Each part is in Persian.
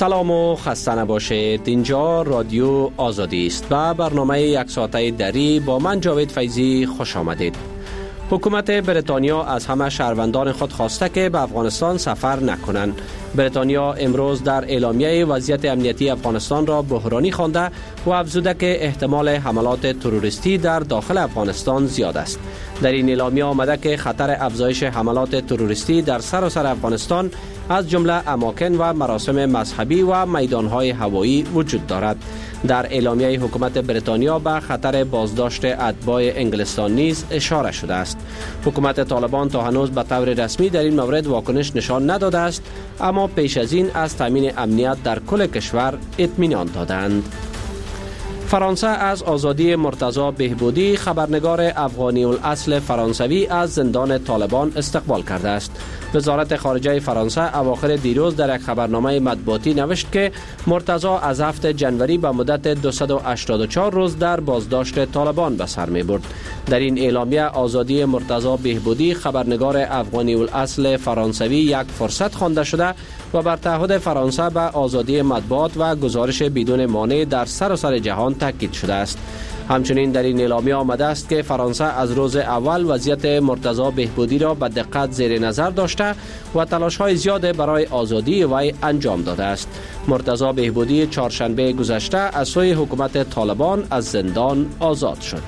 سلام و خسته نباشید. اینجا رادیو آزادی است و برنامه یک ساعته دری با من جاوید فیضی خوش آمدید. حکومت بریتانیا از همه شهروندان خود خواسته که به افغانستان سفر نکنند. بریتانیا امروز در اعلامیه وضعیت امنیتی افغانستان را بحرانی خوانده و افزوده که احتمال حملات تروریستی در داخل افغانستان زیاد است. در این اعلامیه آمده که خطر افزایش حملات تروریستی در سراسر افغانستان از جمله اماکن و مراسم مذهبی و میدانهای هوایی وجود دارد. در اعلامیه حکومت بریتانیا به خطر بازداشت اتباع انگلستان نیز اشاره شده است. حکومت طالبان تا هنوز به طور رسمی در این مورد واکنش نشان نداده است، اما پیش از این از تامین امنیت در کل کشور اطمینان دادند. فرانسه از آزادی مرتضی بهبودی، خبرنگار افغانی الاصل فرانسوی، از زندان طالبان استقبال کرده است. وزارت خارجه فرانسه اواخر دیروز در یک خبرنامه مطبوعاتی نوشت که مرتضی از 7 جنوری به مدت 284 روز در بازداشت طالبان به سر می برد. در این اعلامیه آزادی مرتضی بهبودی، خبرنگار افغانی الاصل فرانسوی، یک فرصت خوانده شده و بر تعهد فرانسه به آزادی مطبوعات و گزارش بدون مانع در سراسر جهان تاکید شده است. همچنین در این اعلامیه آمده است که فرانسه از روز اول وضعیت مرتضی بهبودی را به دقت زیر نظر داشته و تلاش‌های زیاد برای آزادی وی انجام داده است. مرتضی بهبودی چهارشنبه گذشته از سوی حکومت طالبان از زندان آزاد شد.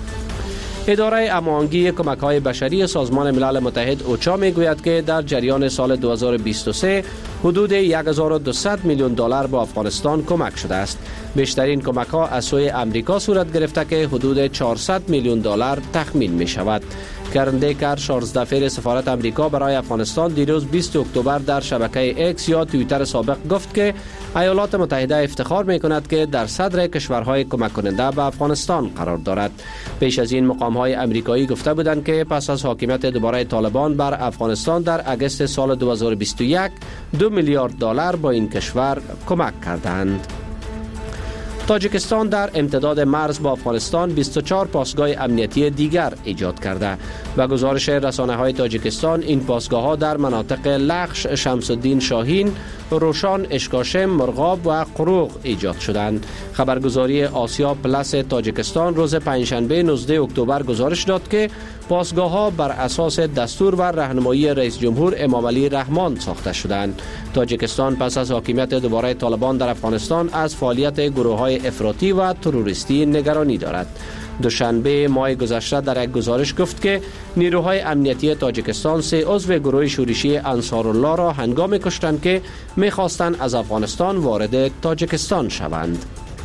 اداره هماهنگی کمک‌های بشری سازمان ملل متحد اوچا میگوید که در جریان سال 2023 حدود 1200 میلیون دلار به افغانستان کمک شده است. بیشترین کمک‌ها از سوی امریکا صورت گرفته که حدود 400 میلیون دلار تخمین می شود. کرن دیکر، 14 دفعه سفارت امریکا برای افغانستان، دیروز 20 اکتبر در شبکه اکس یا توییتر سابق گفت که ایالات متحده افتخار می کند که در صدر کشورهای کمک کننده به افغانستان قرار دارد. پیش از این مقام‌های امریکایی گفته بودند که پس از حاکمیت دوباره طالبان بر افغانستان در اگست سال 2021 2 میلیارد دلار با این کشور کمک کردند. تاجیکستان در امتداد مرز با افغانستان 24 پاسگاه امنیتی دیگر ایجاد کرده. و گزارش رسانه‌های تاجیکستان، این پاسگاه‌ها در مناطق لخش، شمس الدین شاهین، روشان، اشکاشم، مرغاب و قروق ایجاد شدند. خبرگزاری آسیا پلاس تاجیکستان روز پنجشنبه 19 اکتبر گزارش داد که پاسگاه‌ها بر اساس دستور و راهنمایی رئیس جمهور امامعلی رحمان ساخته شدند. تاجیکستان پس از حاکمیت دوباره طالبان در افغانستان از فعالیت گروه‌های افراطی و تروریستی نگرانی دارد. دوشنبه ماه گذشته در یک گزارش گفت که نیروهای امنیتی تاجیکستان 3 عضو گروه شورشی انصارالله را هنگامی کشتند که می‌خواستند از افغانستان وارد تاجیکستان شوند.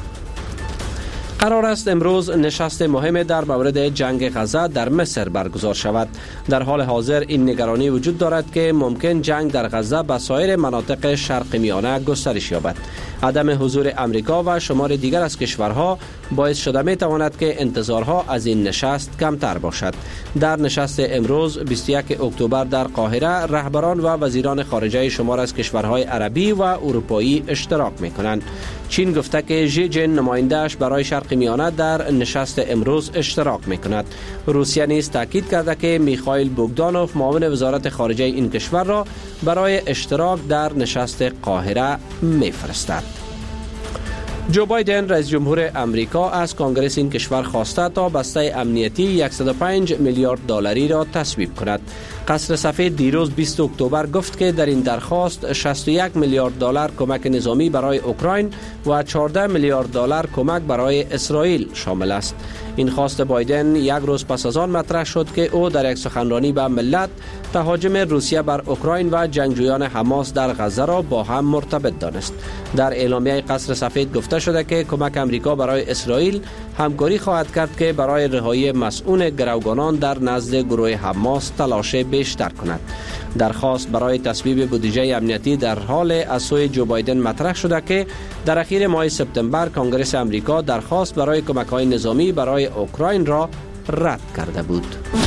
قرار است امروز نشست مهم در مورد جنگ غزه در مصر برگزار شود. در حال حاضر این نگرانی وجود دارد که ممکن جنگ در غزه به سایر مناطق شرق میانه گسترش یابد. عدم حضور امریکا و شمار دیگر از کشورها باعث شده می تواند که انتظارها از این نشست کمتر باشد. در نشست امروز 21 اکتبر در قاهره، رهبران و وزیران خارجه شمار از کشورهای عربی و اروپایی اشتراک می کنند. چین گفته که ژی جین نماینده‌اش برای شرق میانه در نشست امروز اشتراک می کند. روسیه نیز تاکید کرده که میخائیل بوگدانوف، معاون وزارت خارجه این کشور را برای اشتراک در نشست قاهره میفرستد. جو بایدن، رئیس جمهور امریکا، از کنگره این کشور خواسته تا بسته امنیتی 105 میلیارد دلاری را تصویب کند. قصر سفید دیروز 20 اکتبر گفت که در این درخواست 61 میلیارد دلار کمک نظامی برای اوکراین و 14 میلیارد دلار کمک برای اسرائیل شامل است. این خواست بایدن یک روز پس از آن مطرح شد که او در یک سخنرانی به ملت تهاجم روسیه بر اوکراین و جنگجویان حماس در غزه را با هم مرتبط دانست. در اعلامیه قصر سفید گفته شده که کمک امریکا برای اسرائیل همکاری خواهد کرد که برای رهایی مسئول گروگانان در نزد گروه حماس تلاش بیشتر کند. درخواست برای تصویب بودجه امنیتی در حال از سوی جو بایدن مطرح شده که در اخیر ماه سپتامبر کنگره امریکا درخواست برای کمک‌های نظامی برای اوکراین را رد کرده بود.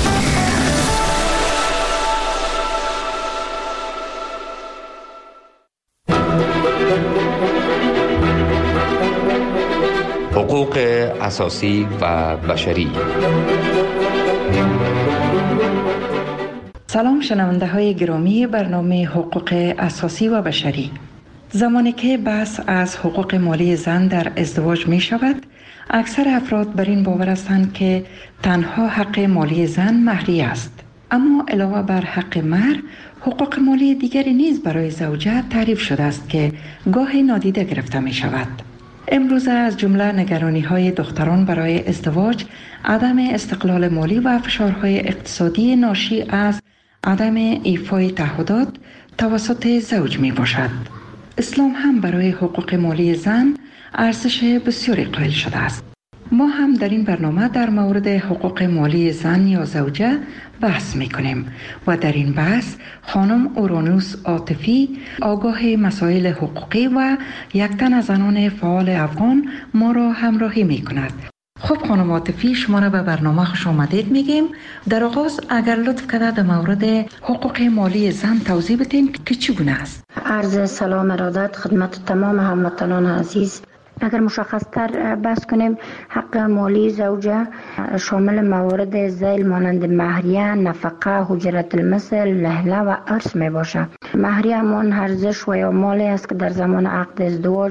حقوق اساسی و بشری. سلام شنونده های گرامی برنامه حقوق اساسی و بشری. زمانی که بحث از حقوق مالی زن در ازدواج می شود، اکثر افراد بر این باور هستند که تنها حق مالی زن مهریه است. اما علاوه بر حق مهر، حقوق مالی دیگری نیز برای زوجه تعریف شده است که گاهی نادیده گرفته می شود. امروزه از جمله نگرانی‌های دختران برای ازدواج، عدم استقلال مالی و فشارهای اقتصادی ناشی از عدم ایفای تعهدات توسط زوج می باشد. اسلام هم برای حقوق مالی زن ارزش بسیاری قائل شده است. ما هم در این برنامه در مورد حقوق مالی زن یا زوجه بحث میکنیم و در این بحث خانم اورانوس عاطفی، آگاه مسائل حقوقی و یک تن از زنان فعال افغان ما را همراهی میکند. خب خانم عاطفی، شما را به برنامه خوش آمدید میگیم. در آغاز اگر لطف کرده در مورد حقوق مالی زن توضیح بدین که چگونه است. عرض سلام ارادت خدمت تمام هموطنان عزیز. اگر مشخص‌تر بحث کنیم، حق مالی زوجه شامل موارد ذیل مانند مهریه، نفقه، حجرت المثل، لهله و ارث می باشد. مهریه همان ارزش و یا مالی است که در زمان عقد ازدواج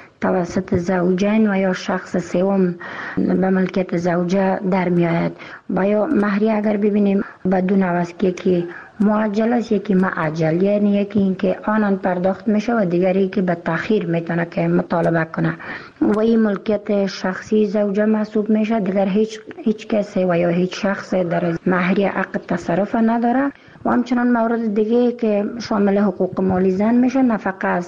توسط زوجین و یا شخص سوم به ملکیت زوجه در می آید. و یا مهریه اگر ببینیم بدون عوض که معجل است، یکی معجل، یعنی یکی این که آنان پرداخت میشه و دیگری که به تأخیر میتونه که مطالبه کنه و این ملکیت شخصی زوجه محسوب میشه. دیگر هیچ کسی و یا هیچ شخص در مهریه عقد تصرف نداره. و همچنان مورد دیگه که شامل حقوق مالی زن میشه نفقه است.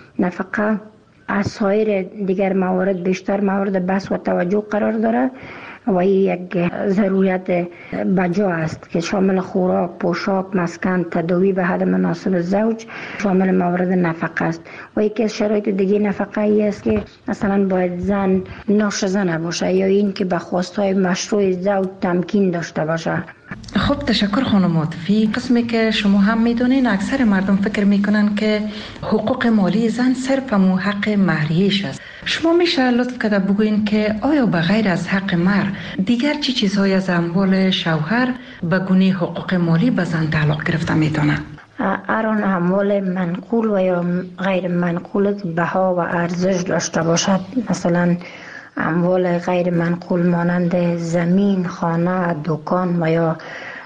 نفقه از سایر دیگر موارد بیشتر مورد بحث و توجه قرار داره و این یک ضرورت بجا است که شامل خوراک، پوشاک، مسکن، تداوی به حد مناسب زوج شامل موارد نفقه است. و یکی از شرایط دیگه نفقه ای است که مثلا باید زن ناشزه نباشه یا این که به خواستهای مشروع زوج تمکین داشته باشه. خب تشکر خانم عاطفی. قسمی که شما هم میدونین اکثر مردم فکر میکنن که حقوق مالی زن صرف همون حق مهریه‌اش است. شما میشه لطف کرده بگوین که آیا به غیر از حق مهر دیگر چی چیزهای از اموال شوهر به گونه حقوق مالی به زن تعلق گرفته میتونه؟ آن اموال منقول و یا غیر منقول بها و ارزش داشته باشد. مثلا اموال غیر منقول مانند زمین، خانه، دکان و یا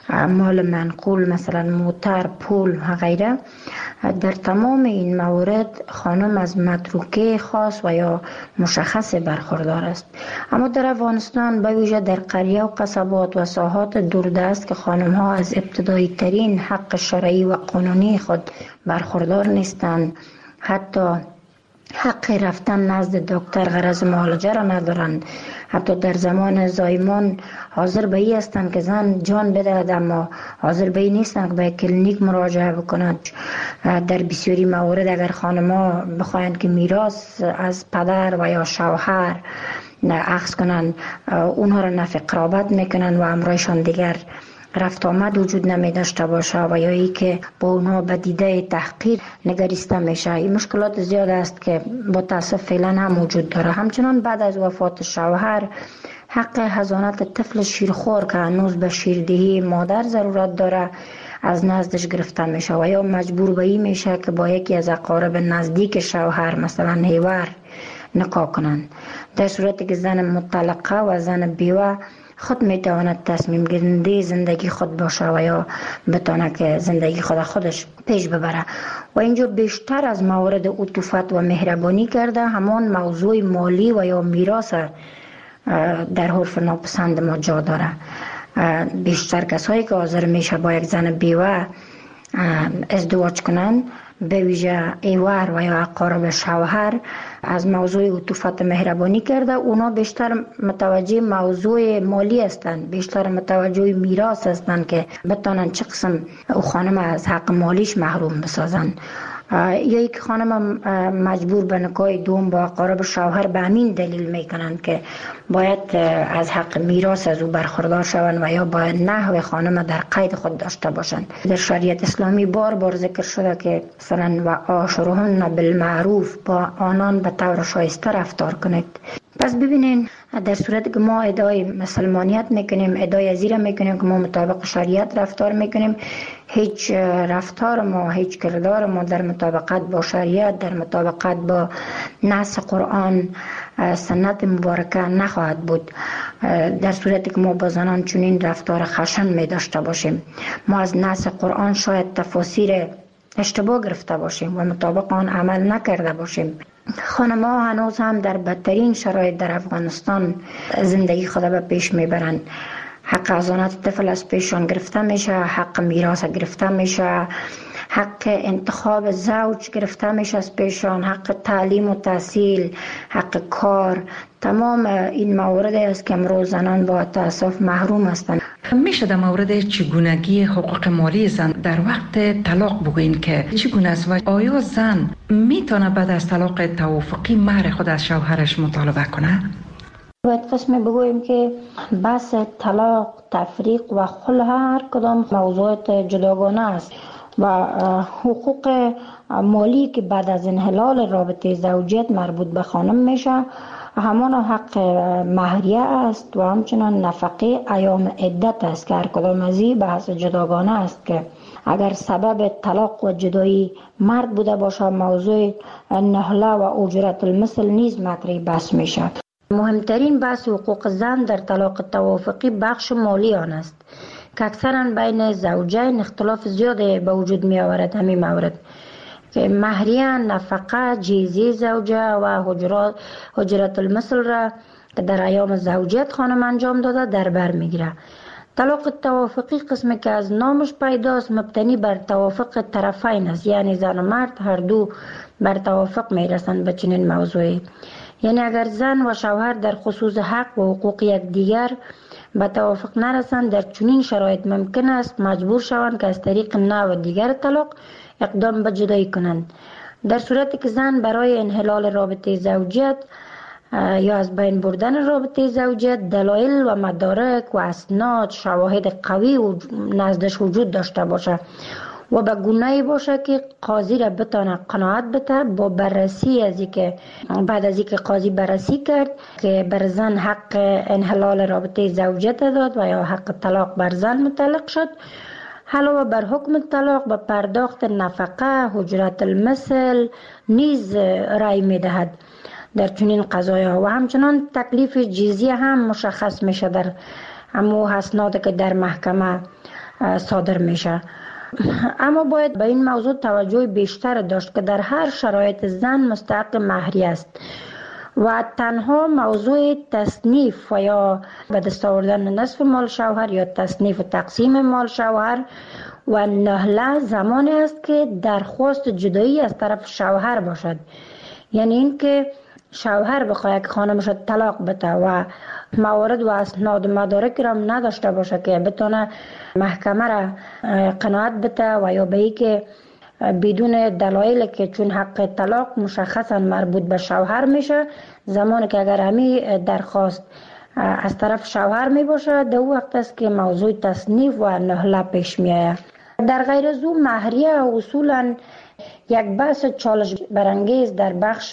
مال منقول مثلا موتر، پول و غیره. در تمام این موارد خانم از متروکه خاص و یا مشخص برخوردار است. اما در افغانستان به ویژه در قریه و قصبات و ساحات دوردست که خانم ها از ابتدایی ترین حق شرعی و قانونی خود برخوردار نیستند، حتی حق رفتن نزد دکتر غرض معالجه را ندارند. حتی در زمان زایمان حاضر به این هستند که زن جان بدهد اما حاضر به این نیستند که به کلینیک مراجعه بکنند. در بسیاری موارد اگر خانم‌ها بخواهند که میراث از پدر و یا شوهر اخذ کنند، اونها را نفی قرابت میکنند و امرایشان دیگر رفت آمد وجود نمی داشته باشه و یا ای که با اونها به دیده تحقیر نگریسته میشه. این مشکلات زیاد است که با تاسف فعلا هم وجود داره. همچنان بعد از وفات شوهر حق حضانت طفل شیرخوار که هنوز به شیردهی مادر ضرورت داره از نزدش گرفته میشه و یا مجبور به این میشه که با یکی از اقارب نزدیک شوهر مثلا هیور نکاح کنند. در صورتی که زن مطلقه و زن بیوه خود میتواند تصمیم گیرنده زندگی خود باشه و یا بتونه که زندگی خودش پیش ببره. و اینجا بیشتر از موارد عطوفت و مهربانی کرده همان موضوع مالی و یا میراث در حرف ناپسند ما جا داره. بیشتر کسایی که حاضر میشه با یک زن بیوه ازدواج کنند، به ویژه ایوار و یا اقارب شوهر، از موضوع عطوفت مهربانی کرده. اونا بیشتر متوجه موضوع مالی هستند، بیشتر متوجه میراث هستند که بتونن چه قسم او خانم از حق مالیش محروم بسازن. یا یک خانم مجبور به نکاح دوم با اقارب شوهر به همین دلیل میکنند که باید از حق میراث از او برخوردار شوند و یا باید نحو خانم در قید خود داشته باشند. در شریعت اسلامی بار بار ذکر شده که مثلا و عاشرهن بالمعروف، با آنان به طور شایسته رفتار کنید. پس ببینین در صورتی که ما ادعای مسلمانیت میکنیم، ادعای ازیره میکنیم که ما مطابق شریعت رفتار میکنیم، هیچ رفتار ما، هیچ کردار ما در مطابقت با شریعت، در مطابقت با نص قرآن سنت مبارکه نخواهد بود. در صورتی که ما با زنان چنین رفتار خشن می داشته باشیم، ما از نص قرآن شاید تفاسیر اشتباه گرفته باشیم و مطابق آن عمل نکرده باشیم. خانم‌ها هنوز هم در بدترین شرایط در افغانستان زندگی خود به پیش میبرند. حق ازانت طفل از پیشان گرفته میشه، حق میراث گرفته میشه، حق انتخاب زوج گرفته میشه از پیشان، حق تعلیم و تحصیل، حق کار. تمام این مواردی است که امروز زنان با تأسف محروم هستند. میشه در مورد چگونگی حقوق مالی زن در وقت طلاق بگوین که چگونه است و آیا زن میتونه بعد از طلاق توافقی مهر خود از شوهرش مطالبه کنه؟ باید قسم بگوییم که بحث طلاق، تفریق و خلع هر کدام موضوعات جداگانه است و حقوق مالی که بعد از انحلال رابطه زوجیت مربوط به خانم میشه همان حق مهریه است و همچنان نفقه ایام عدت است که هر کدام از این بحث جداگانه است که اگر سبب طلاق و جدایی مرد بوده باشه موضوع نهله و اجرت المثل نیز مطرح بحث میشه. مهمترین بحث حقوق زن در طلاق توافقی بخش مالی آن است که اکثرا بین زوجین اختلاف زیاده به وجود می آورد. همین مورد که مهریه، نفقه، جیزی زوجه و حجرت المثل را که در ایام زوجیت خانم انجام داده در بر می گیره. طلاق توافقی قسمی که از نامش پیداست مبتنی بر توافق طرفین است، یعنی زن و مرد هر دو بر توافق می رسند به چنین موضوعی. یعنی اگر زن و شوهر در خصوص حق و حقوق یکدیگر به توافق نرسند در چنین شرایط ممکن است مجبور شوند که از طریق نوع دیگر طلاق اقدام به جدایی کنند. در صورتی که زن برای انحلال رابطه زوجیت یا از بین بردن رابطه زوجیت دلایل و مدارک و اسناد شواهد قوی و نزدش وجود داشته باشه و به گونه‌ای باشه که قاضی را بتونه قناعت بده با بررسی از اینکه بعد از اینکه قاضی بررسی کرد که بر زن حق انحلال رابطه زوجیت داد و یا حق طلاق بر زن متعلق شد، علاوه بر حکم طلاق به پرداخت نفقه، حجرت المثل نیز رأی میدهد در چنین قضایا و همچنان تکلیف جزیه هم مشخص میشه در همو اسنادی که در محکمه صادر میشه. اما باید به این موضوع توجه بیشتر داشت که در هر شرایط زن مستحق مهریه است و تنها موضوع تصنیف و یا به دست آوردن نصف مال شوهر یا تصنیف و تقسیم مال شوهر و نهله زمانی است که درخواست جدایی از طرف شوهر باشد. یعنی اینکه شوهر بخواهد که خانمش طلاق بده و موارد و اسناد و مدارک را نداشته باشه که بتونه محکمه را قناعت بده و یا به ای که بدون دلایل که چون حق طلاق مشخصا مربوط به شوهر میشه، زمانی که اگر همی درخواست از طرف شوهر می باشه در وقت است که موضوع تصنیف و نهله پیش می آید. در غیر از او مهریه اصولا یک بحث چالش برانگیز در بخش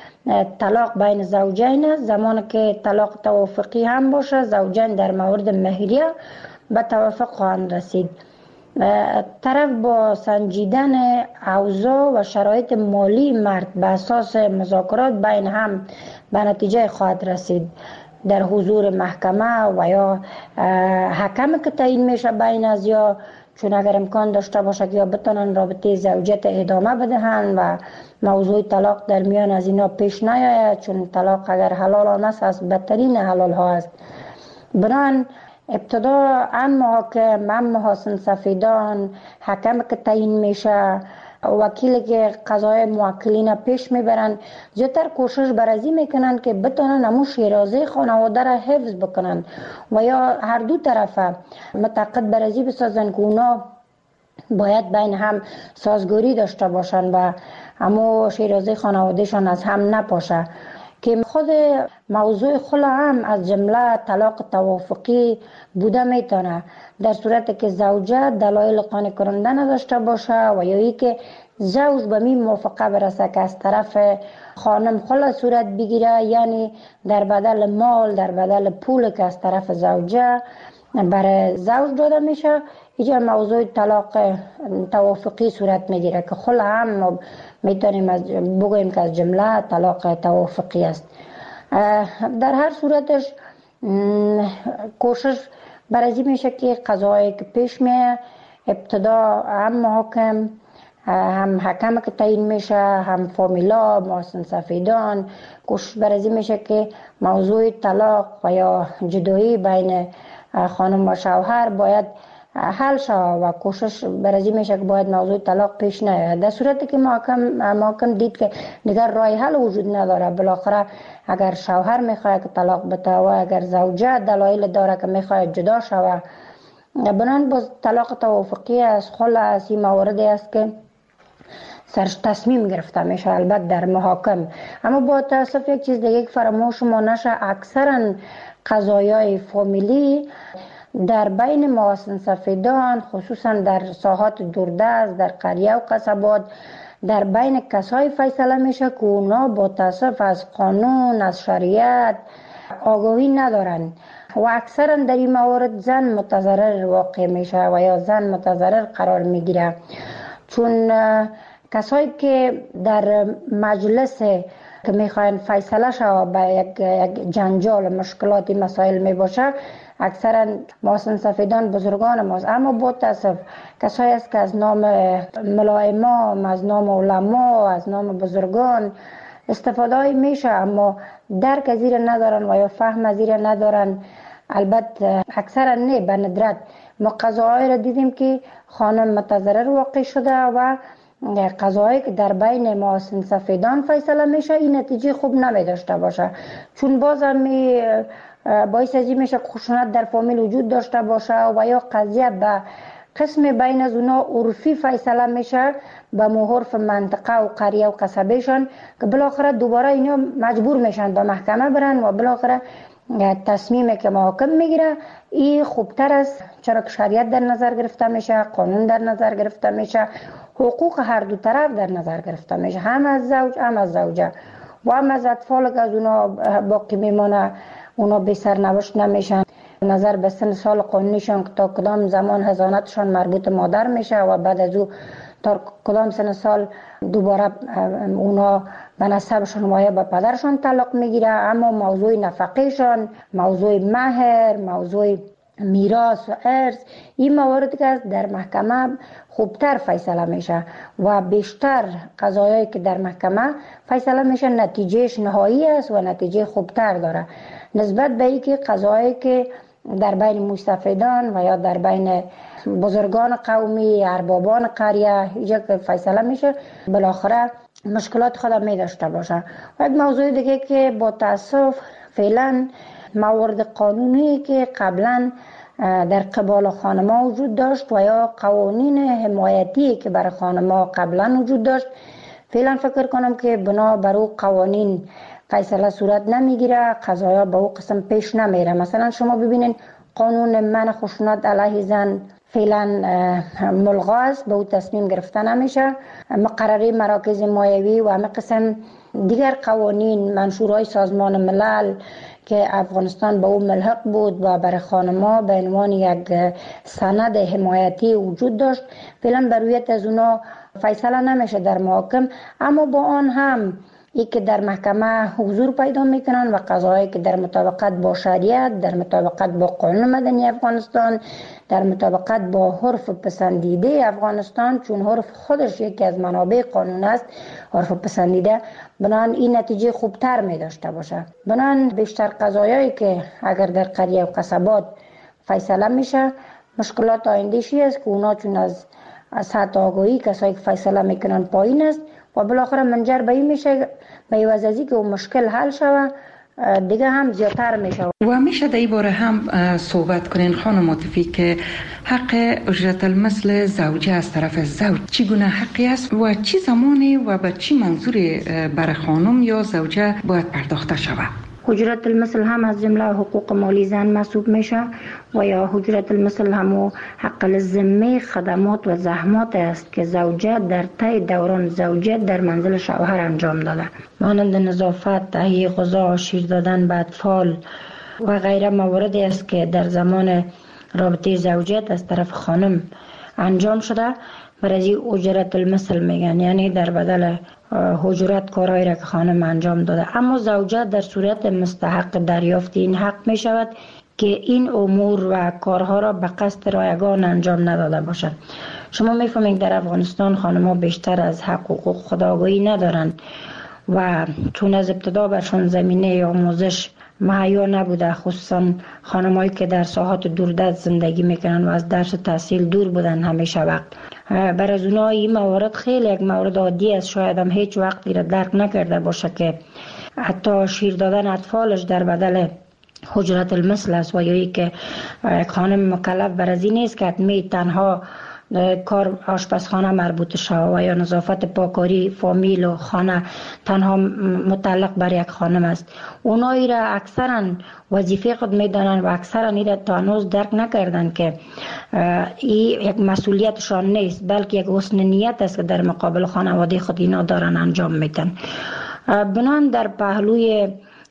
طلاق بین زوجین است. زمانی که طلاق توافقی هم باشه زوجین در مورد مهریه به توافق خواهند رسید. طرف با سنجیدن اوضاع و شرایط مالی مرد به اساس مذاکرات بین هم به نتیجه خواهد رسید در حضور محکمه و یا حکم که تعیین میشه بین از یا چون اگر امکان داشته باشه که یا بتونن رابطه زوجیت ادامه بدهند و موضوع طلاق در میان از اینا پیش نیاید، چون طلاق اگر حلال است از بدترین حلال ها است. بنابراین ابتدا محاکم محاسن سفیدان حکم که تعیین میشه وکیلی که قضای موکلین پیش میبرن زیادتر کوشش برازی میکنن که بتونن همون شیرازه خانواده را حفظ بکنن و یا هر دو طرف متعاقد برازی بسازن که اونا باید بین هم سازگاری داشته باشن و همون شیرازه خانوادهشان از هم نپاشه. که خود موضوع خلع هم از جمله طلاق توافقی بوده میتونه، در صورتی که زوجه دلایل قانع کننده نداشته باشه و یا ای که زوج به می موافقه برسه که از طرف خانم خلع صورت بگیره، یعنی در بدل مال، در بدل پول که از طرف زوجه برای زوج داده میشه، اینجا موضوع طلاق توافقی صورت میگیره که خلع هم میتونیم بگوییم که از جمله طلاق توافقی است. در هر صورتش کوشش برای میشه که قضایی که پیش میه ابتدا هم محاکم، هم حکم که تعیین میشه، هم فامیلا، محسن سفیدان، کوشش برای میشه که موضوع طلاق و یا جدایی بین خانم و شوهر باید حل شود و کوشش برای میشه که باید موضوع طلاق پیش نیاید. در صورتی که محکم دید که دیگر راه حل وجود نداره، بالاخره اگر شوهر میخواد که طلاق بده و اگر زوجه دلایل داره که میخواد جدا شود، بنان باز طلاق توافقی از خلع از این مواردی است که سرش تصمیم گرفته میشه، البته در محاکم. اما با تاسف یک چیز دیگه فراموش ما نشه، اکثرا قضایای فامیلی در بین محسن سفیدان، خصوصا در ساحات دوردست، در قریه و قصبات، در بین کسای فیصله میشه که اونا با تاسف از قانون، از شریعت آگاهی ندارن و اکثرا در این موارد زن متضرر واقع میشه و یا زن متضرر قرار میگیره، چون کسایی که در مجلس که میخواین فیصله شود به یک جنجال مشکلاتی مسائل میباشه، اکثرا محسن سفیدان بزرگان ماست. اما با تاسف کسایی است که از نام ملائمام، از نام علما، از نام بزرگان استفاده میشه، اما درک از این ندارن و یا فهم از این ندارن. البته اکثرا نه، به ندرت ما قضاهای را دیدیم که خانم متضرر واقع شده و قضایی که در بین محسن سفیدان فیصله میشه این نتیجه خوب نمی داشته باشه، چون باز هم باعث از این میشه خشونت در فامیل وجود داشته باشه و یا قضیه به قسم بین از اونا عرفی فیصله میشه به عرف منطقه و قریه و قصبهشان که بالاخره دوباره اینا مجبور میشن به محکمه برن و بالاخره تصمیمی که محاکم میگیره این خوبتر است، چرا که شریعت در نظر گرفته میشه، قانون در نظر گرفته میشه، حقوق هر دو طرف در نظر گرفته میشه، هم از زوج هم از زوجه و هم از اطفال که از اونا باقی میمانه، اونا بی سرنوشت نمیشن. نظر به سن سال قانونیشان که تا کدام زمان حضانتشان مربوط مادر میشه و بعد از او تا کدام سن سال دوباره اونا به نسبشان و به پدرشان تعلق میگیره. اما موضوع نفقهشان، موضوع مهر، موضوع میراث و ارث، این مواردی که در محکمه خوبتر فیصله میشه و بیشتر قضایایی که در محکمه فیصله میشه نتیجهش نهایی است و نتیجه خوبتر داره نسبت به اینکه قضایایی که در بین مستفیدان و یا در بین بزرگان قومی، اربابان قریه اینجا که فیصله میشه بالاخره مشکلات خود می داشته باشه. و یک موضوع دیگه که با تاسف فعلا موارد قانونی که قبلا در قبال خانم‌ها وجود داشت و یا قوانین حمایتی که برای خانم‌ها قبلا وجود داشت، فعلا فکر کنم که بنا بر او قوانین فیصله صورت نمیگیره، قضایا به او قسم پیش نمیره. مثلا شما ببینید قانون منع خشونت علیه زن فعلا ملغا است، به او تصمیم گرفته نمیشه. مقرره مراکز مایوی و همه قسم دیگر قوانین منشورهای سازمان ملل که افغانستان به او ملحق بود و برای خانم‌ها به عنوان یک سند حمایتی وجود داشت، فعلا بر رویت از اونا فیصله نمیشه در محاکم. اما با آن هم ای که در محکمه حضور پیدا میکنن و قضایی که در مطابقت با شریعت، در مطابقت با قانون مدنی افغانستان، در مطابقت با عرف پسندیده افغانستان، چون عرف خودش یکی از منابع قانون است، عرف پسندیده، بنان این نتیجه خوبتر می داشته باشه. بنان بیشتر قضایایی که اگر در قریه و قصبات فیصله میشه، مشکلات آینده‌شی است که اونا چون از سطح آگاهی کسایی که فیصله میکنن پایین است و بالاخره منجر به این میشه به عوض از اینکه اون مشکل حل شود دیگه هم زیادتر میشه. و میشه در این باره هم صحبت کنین خانم عاطفی که حق اجرت المثل زوجه از طرف زوج چگونه حقی است و چی زمانی و به چی منظوری برای خانم یا زوجه باید پرداخته شود؟ اجرت المثل هم از جمله حقوق مالی زن محسوب میشه و یا اجرت المثل هم حق الذمه خدمات و زحمات است که زوجه در طی دوران زوجیت در منزل شوهر انجام داده، مانند نظافت، تهیه غذا، شیر دادن به اطفال و غیره مواردی است که در زمان رابطه زوجیت از طرف خانم انجام شده. برای اجرت المثل میگن، یعنی در بدل اجرت کارهایی را که خانم انجام داده. اما زوجه در صورت مستحق دریافت این حق می شود که این امور و کارها را به قصد رایگان انجام نداده باشد. شما میفهمید در افغانستان خانم‌ها بیشتر از حق و حقوق خودآگاهی ندارند و چون از ابتدا برشان زمینه آموزش مهیا نبوده، خصوصا خانمایی که در ساحات دوردست زندگی میکنن و از درس و تحصیل دور بودن همیشه وقت. برای از اونها این موارد خیلی یک مورد عادی است، شاید هم هیچ وقتی را درک نکرده باشه که حتی شیر دادن اطفالش در بدل اجرت المثل است و یا که یک خانم مکلف بر از این نیست که حتمی تنها کار آشپزخانه مربوط شود و یا نظافت پاکاری فامیل و خانه تنها متعلق بر یک خانم است. اونایی را اکثرا وظیفه خود میدانند و اکثرا این را تا هنوز درک نکردند که این یک مسئولیتشان نیست، بلکه یک حسن نیت است که در مقابل خانواده خود اینا دارن انجام میدن. بنان در پهلوی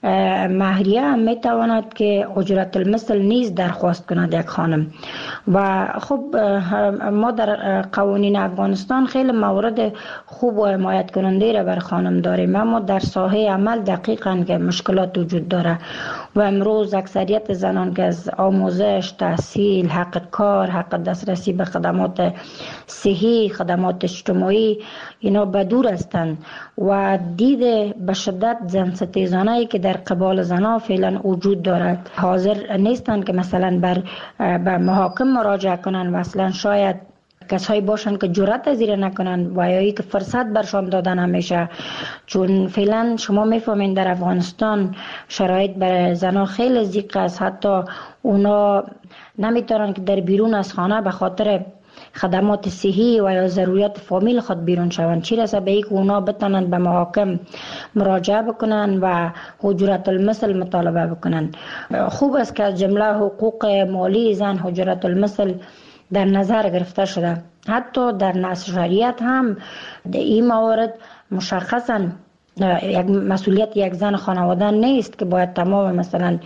مهریه هم میتواند که اجرت المثل نیز درخواست کند یک خانم. و خب ما در قوانین افغانستان خیلی موارد خوب و حمایت کننده را بر خانم داریم، اما در ساحه عمل دقیقاً که مشکلات وجود داره و امروز اکثریت زنان که از آموزش، تحصیل، حق کار، حق دسترسی به خدمات صحی، خدمات اجتماعی اینا بدور هستند و دید به شدت زن ستیزانه‌ای که در قبال زنها فعلا وجود دارد حاضر نیستند که مثلا به محاکم مراجعه کنند و اصلا شاید کسایی باشن که جرأت از این نکنن و یا که فرصت برشان داده نمیشه، چون فعلا شما میفهمین در افغانستان شرایط برای زنها خیلی ضیق است. حتی اونا نمیتونن که در بیرون از خانه به خاطر خدمات صحی و یا ضروریات فامیل خود بیرون شوند، چی رسه به اینکه اونا بتونن به محاکم مراجعه بکنن و اجرت المثل مطالبه بکنن. خوب است که از جمله حقوق مالی زن اجرت المثل در نظر گرفته شده. حتی در نص شریعت هم این موارد مشخصا یک مسئولیت یک زن خانواده نیست که باید تمام مثلا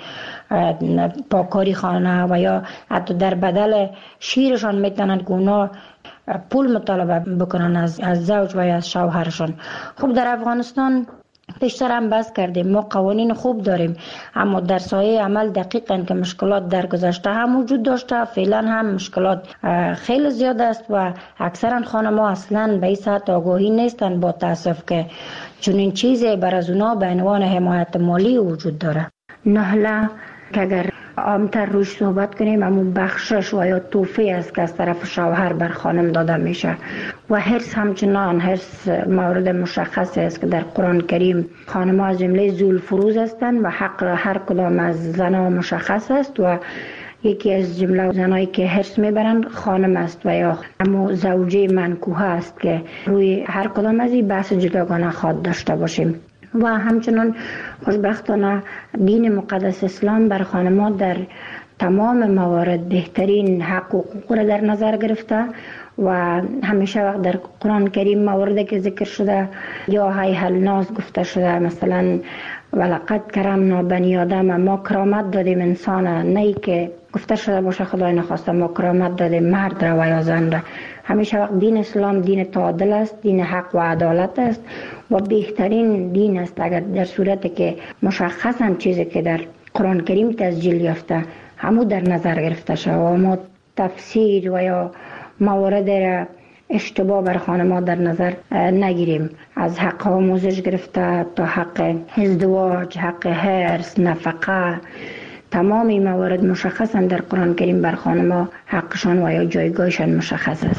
پاکاری خانه و یا حتی در بدل شیرشان میتونند که اونا پول مطالبه بکنن از زوج و یا از شوهرشان. خب در افغانستان پیشتر هم بحث کردیم، ما قوانین خوب داریم اما در سایه عمل دقیقاً که مشکلات در گذشته هم وجود داشته، فعلا هم مشکلات خیلی زیاد است و اکثرا خانم‌ها اصلاً به این سطح آگاهی نیستند با تاسف که چنین چیزی بر از اونا به عنوان حمایت مالی وجود داره. نهله که اگر عامتر روش صحبت کنیم همون بخشش و یا توفیه است که از طرف شوهر بر خانم داده میشه و حرص همچنان حرص مورد مشخص است که در قرآن کریم خانم‌ها از جمله ذوالفروض هستند و حق هر کدام از زنها مشخص است و یکی از جمله زنایی که حرص میبرند خانم است و یا همون زوجه منکوحه است که روی هر کدام از این بحث جداگانه خواد داشته باشیم. و همچنان خوشبختانه دین مقدس اسلام بر خانم‌ها در تمام موارد بهترین حق و حقوق را در نظر گرفته و همیشه وقت در قرآن کریم مواردی که ذکر شده یا هیها الناس گفته شده، مثلا ولقد کرمنا بنی آدم، ما کرامت دادیم انسان، نه که گفته شده باشه خدای نخواسته ما کرامت دادیم مرد را و یا زن را. همیشه وقت دین اسلام دین تعادل است، دین حق و عدالت است و بهترین دین است اگر در صورتی که مشخصا چیزی که در قرآن کریم تسجیل یافته همو در نظر گرفته شد و ما تفسیر و یا موارد را اشتباه بر خانم‌ها در نظر نگیریم، از حق آموزش گرفته تا حق ازدواج، حق حرص، نفقه، تمام این موارد مشخصا در قرآن کریم بر خانم‌ها حقشان و یا جایگاهشان مشخص است.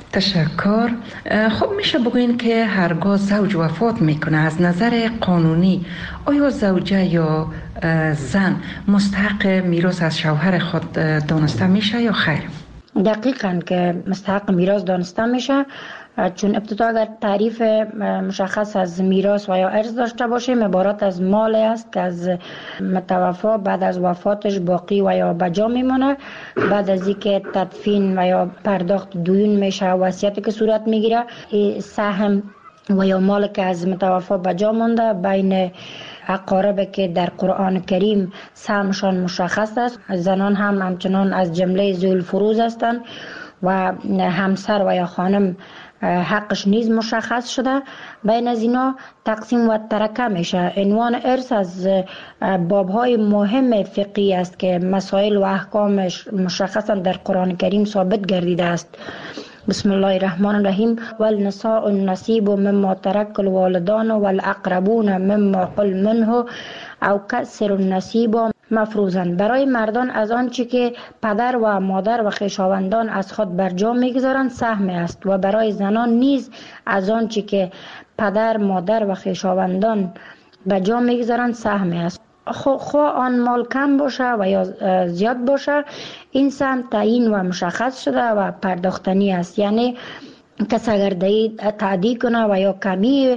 تشکر. خب میشه بگوین که هرگاه زوج وفات میکنه از نظر قانونی آیا زوجه یا زن مستحق میراث از شوهر خود دانسته میشه یا خیر؟ دقیقاً که مستحق میراث دانسته میشه، چون ابتدا اگر تعریف مشخص از میراث و یا ارث داشته باشیم عبارت از مال است که از متوفا بعد از وفاتش باقی و یا بجا میمونه، بعد از اینکه تدفین و یا پرداخت دیون میشه وصیتی که صورت میگیره، سهم و یا مال که از متوفا بجا مونده بین اقارب که در قرآن کریم سهمشان مشخص است. زنان هم همچنان از جمله ذوی الفروض هستند و همسر و یا خانم حقش نیز مشخص شده. بین از اینا تقسیم و ترکه میشه. عنوان ارث از بابهای مهم فقهی است که مسائل و احکامش مشخصا در قرآن کریم ثابت گردیده است. بسم الله الرحمن الرحیم. والنساء النصیب مما ترک الوالدان والاقربون مما قل منه او کسر النصیب مفروضاً. برای مردان از آنچه که پدر و مادر و خویشاوندان از خود بر جا میگذارند سهم است و برای زنان نیز از آنچه که پدر مادر و خویشاوندان بر جا میگذارند سهم است. خواه آن مال کم باشه و یا زیاد باشه، این سهم تعیین و مشخص شده و پرداختنی است. یعنی کس اگر تعدی کنه و یا کمی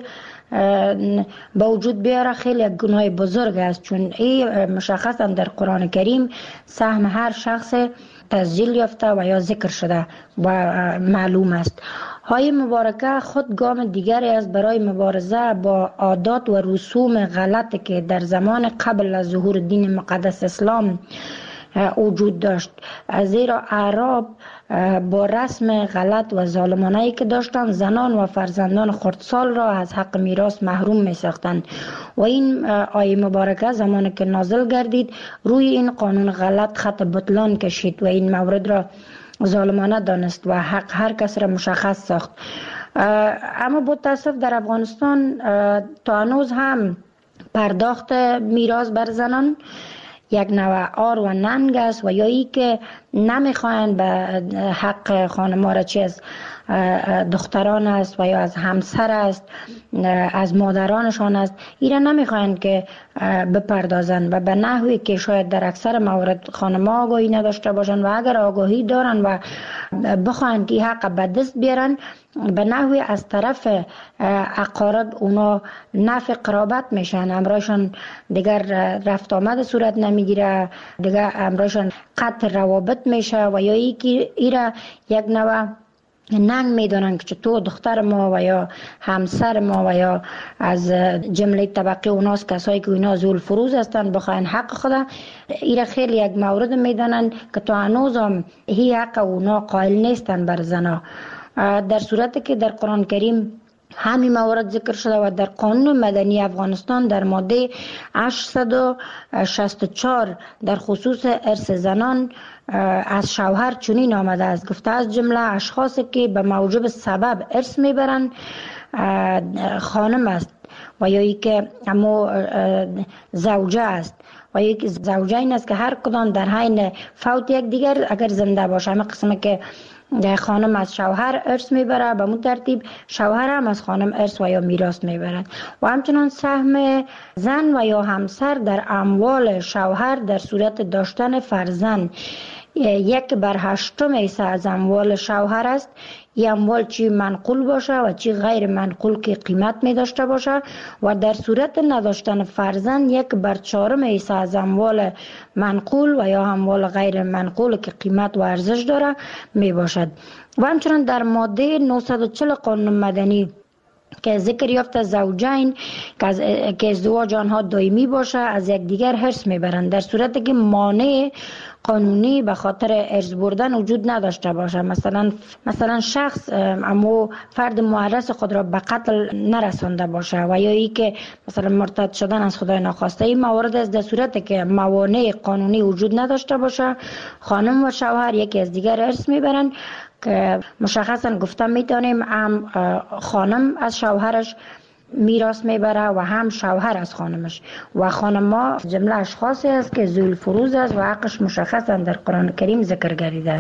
با وجود بیاره خیلی گناه بزرگ است، چون این مشخصا در قرآن کریم سهم هر شخص تسجیل یافته و یا ذکر شده و معلوم است. های مبارکه خود گام دیگری است برای مبارزه با عادات و رسوم غلطی که در زمان قبل از ظهور دین مقدس اسلام وجود داشت، زیرا اعراب با رسم غلط و ظالمانه‌ای که داشتند زنان و فرزندان خردسال را از حق میراث محروم می ساختند و این آیه مبارکه زمانی که نازل گردید روی این قانون غلط خط بطلان کشید و این مورد را ظالمانه دانست و حق هر کس را مشخص ساخت. اما با تاسف در افغانستان تا هنوز هم پرداخت میراث بر زنان یک نوع آر و ننگ است و یا ای که نمیخواین به حق خانم‌ها را چه از دختران است و یا از همسر است، از مادرانشان است، ایره نمیخواین که بپردازن و به نحوی که شاید در اکثر موارد خانم‌ها آگاهی نداشته باشن و اگر آگاهی دارن و بخواین که حق به دست بیارن به نحوی از طرف اقارب اونا نفع قرابت میشن، امرایشان دیگر رفت آمد صورت نمیگیره، دیگر امرایشان قطع روابط میشه و یا ایره یک نوع ننگ میدونن که تو دختر ما و یا همسر ما و یا از جمله طبقه اوناست کسایی که اینا ذو الفروض هستن بخواین حق خدا، ایره خیلی یک مورد میدونن که تو هنوز هم هی حق اونا قائل نیستن بر زنا، در صورتی که در قرآن کریم همین موارد ذکر شده و در قانون مدنی افغانستان در ماده 864 در خصوص ارث زنان از شوهر چنین آمده است، گفته از جمله اشخاصی که به موجب سبب ارث میبرند خانم است و یا ای که اما زوجه است و یک زوجه این است که هر کدام در حین فوت یک دیگر اگر زنده باشه، همه قسمه که خانم از شوهر ارث میبره به مون ترتیب شوهر هم از خانم ارث و یا میراث میبرد و همچنان سهم زن و یا همسر در اموال شوهر در صورت داشتن فرزند 1/8 حصه از اموال شوهر است. این اموال چی منقول باشه و چی غیر منقول که قیمت می داشته باشه و در صورت نداشتن فرزند 1/4 حصه از اموال منقول و یا اموال غیر منقول که قیمت و ارزش داره می باشد. و همچنان در ماده 940 قانون مدنی که ذکر یافته زوجین که ازدواج آنها دائمی باشه از یکدیگر حرص میبرند در صورتی که مانع قانونی به خاطر ارث بردن وجود نداشته باشه، مثلا شخص اما فرد معرض خود را به قتل نرسانده باشه و یا ای که مثلا مرتد شدن از خدای ناخواسته. این موارد است در صورتی که موانع قانونی وجود نداشته باشه خانم و شوهر یکی از دیگر ارث میبرند که مشخصا گفتم میتونیم هم خانم از شوهرش میراث میبره و هم شوهر از خانمش و خانم‌ها جمله اشخاصی است که ذو الفروض است و حقش مشخصا در قرآن کریم ذکر گردیده است.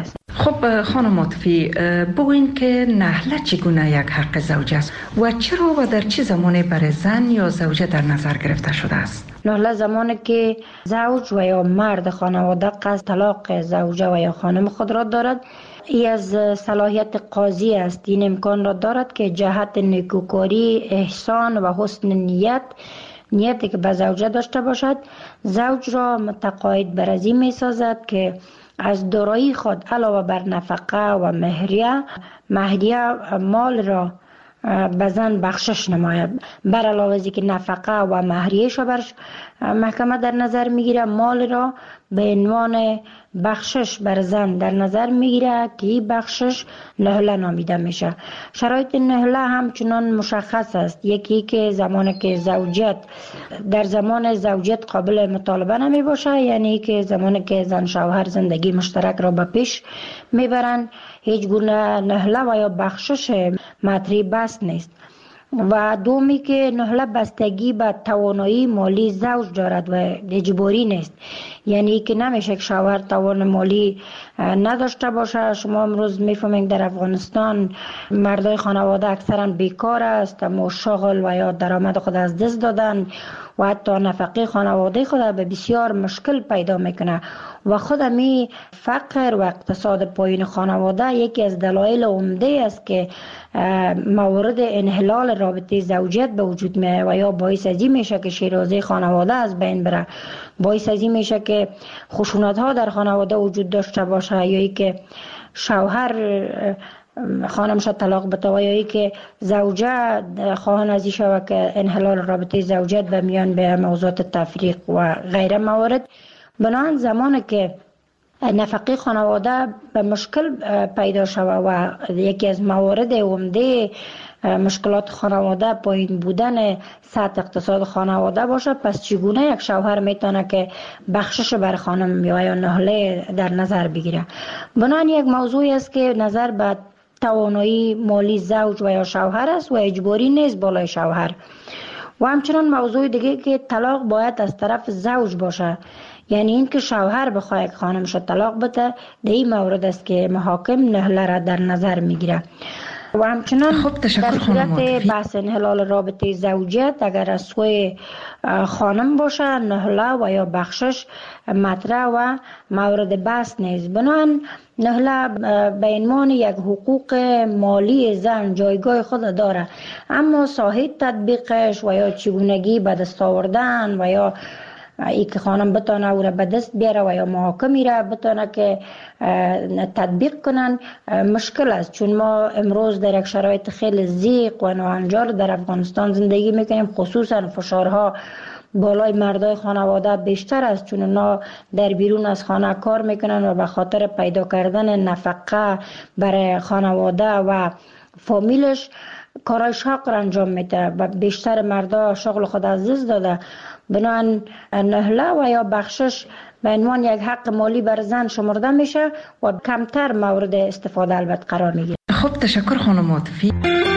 خب خانم عاطفی، بگوین که نهله چگونه یک حق زوج است و چرا و در چه زمانی برای زن یا زوجه در نظر گرفته شده است؟ نهله زمانی که زوج و یا مرد خانواده قصد طلاق زوجه و یا خانم خود را دارد، ای از صلاحیت قاضی است. این امکان را دارد که جهت نیکوکاری، احسان و حسن نیتی که به زوجه داشته باشد، زوج را متقاعد بر از این می سازد که از دارایی خود علاوه بر نفقه و مهریه مال را به زن بخشش نماید. بر علاوه از که نفقه و مهریه‌اش را بر محکمه در نظر میگیره، مال را به عنوان بخشش بر زن در نظر میگیره که این بخشش نهله نامیده میشه. شرایط نهله همچنان مشخص است. یکی که زمانی که در زمان زوجیت قابل مطالبه نمی باشه، یعنی که زمانی که زن شوهر زندگی مشترک را به پیش میبرند، هیچ گونه نهله و یا بخشش مطرح بس نیست. و دومی که نهله بستگی به توانایی مالی زوج دارد و اجباری نیست، یعنی که نمیشه که شوهر توان مالی نداشته باشه. شما امروز میفهمید در افغانستان مردای خانواده اکثرا بیکار است، اما شغل و یا درآمد خود از دست دادن و حتی نفقه خانواده خود به بسیار مشکل پیدا میکنه و خود می فقر و اقتصاد پایین خانواده یکی از دلایل عمده است که موارد انحلال رابطه زوجیت به وجود میاد و یا باعث از این میشه که شیرازه خانواده از بین بره، باعث از این میشه که خشونت ها در خانواده وجود داشته باشه، یا ای که شوهر خانمش طلاق بده و یا ای که زوجه خواهان از این شود که انحلال رابطه زوجیت به میان به موضوعات تفریق و غیره موارد. بنابراین زمانی که نفقه خانواده به مشکل پیدا شود و یکی از موارد عمده مشکلات خانواده پایین بودن سطح اقتصاد خانواده باشه، پس چگونه یک شوهر میتونه که بخشش بر خانم یا نهله در نظر بگیره؟ بنابراین یک موضوعی است که نظر به توانایی مالی زوج و یا شوهر است و اجباری نیست بالای شوهر. و همچنان موضوع دیگه که طلاق باید از طرف زوج باشه، یعنی این که شوهر بخواه یک خانمش طلاق بده، در این مورد است که محاکم نهله را در نظر میگیره. و همچنان در صورت بحث انحلال رابطه زوجیت اگر از سوی خانم باشه، نهله و یا بخشش مطرح و مورد بحث نیست. بنابراین نهله به عنوان یک حقوق مالی زن جایگاه خود داره، اما ساحه تطبیقش و یا چگونگی به دست آوردن و یا ای که خانم بتانه او را به دست بیاره و یا محاکمی را بتانه که تطبیق کنن مشکل است، چون ما امروز در یک شرایط خیلی ضیق و ناهنجار در افغانستان زندگی میکنیم. خصوصا فشارها بالای مردای خانواده بیشتر است، چون اونا در بیرون از خانه کار میکنن و به خاطر پیدا کردن نفقه برای خانواده و فامیلش کارای شاق را انجام میده و بیشتر مردا شغل خود از دست داده. بنابراین نهله و یا بخشش به عنوان یک حق مالی بر زن شمرده میشه و کمتر مورد استفاده البته قرار میگیره. خب تشکر خانم عاطفی.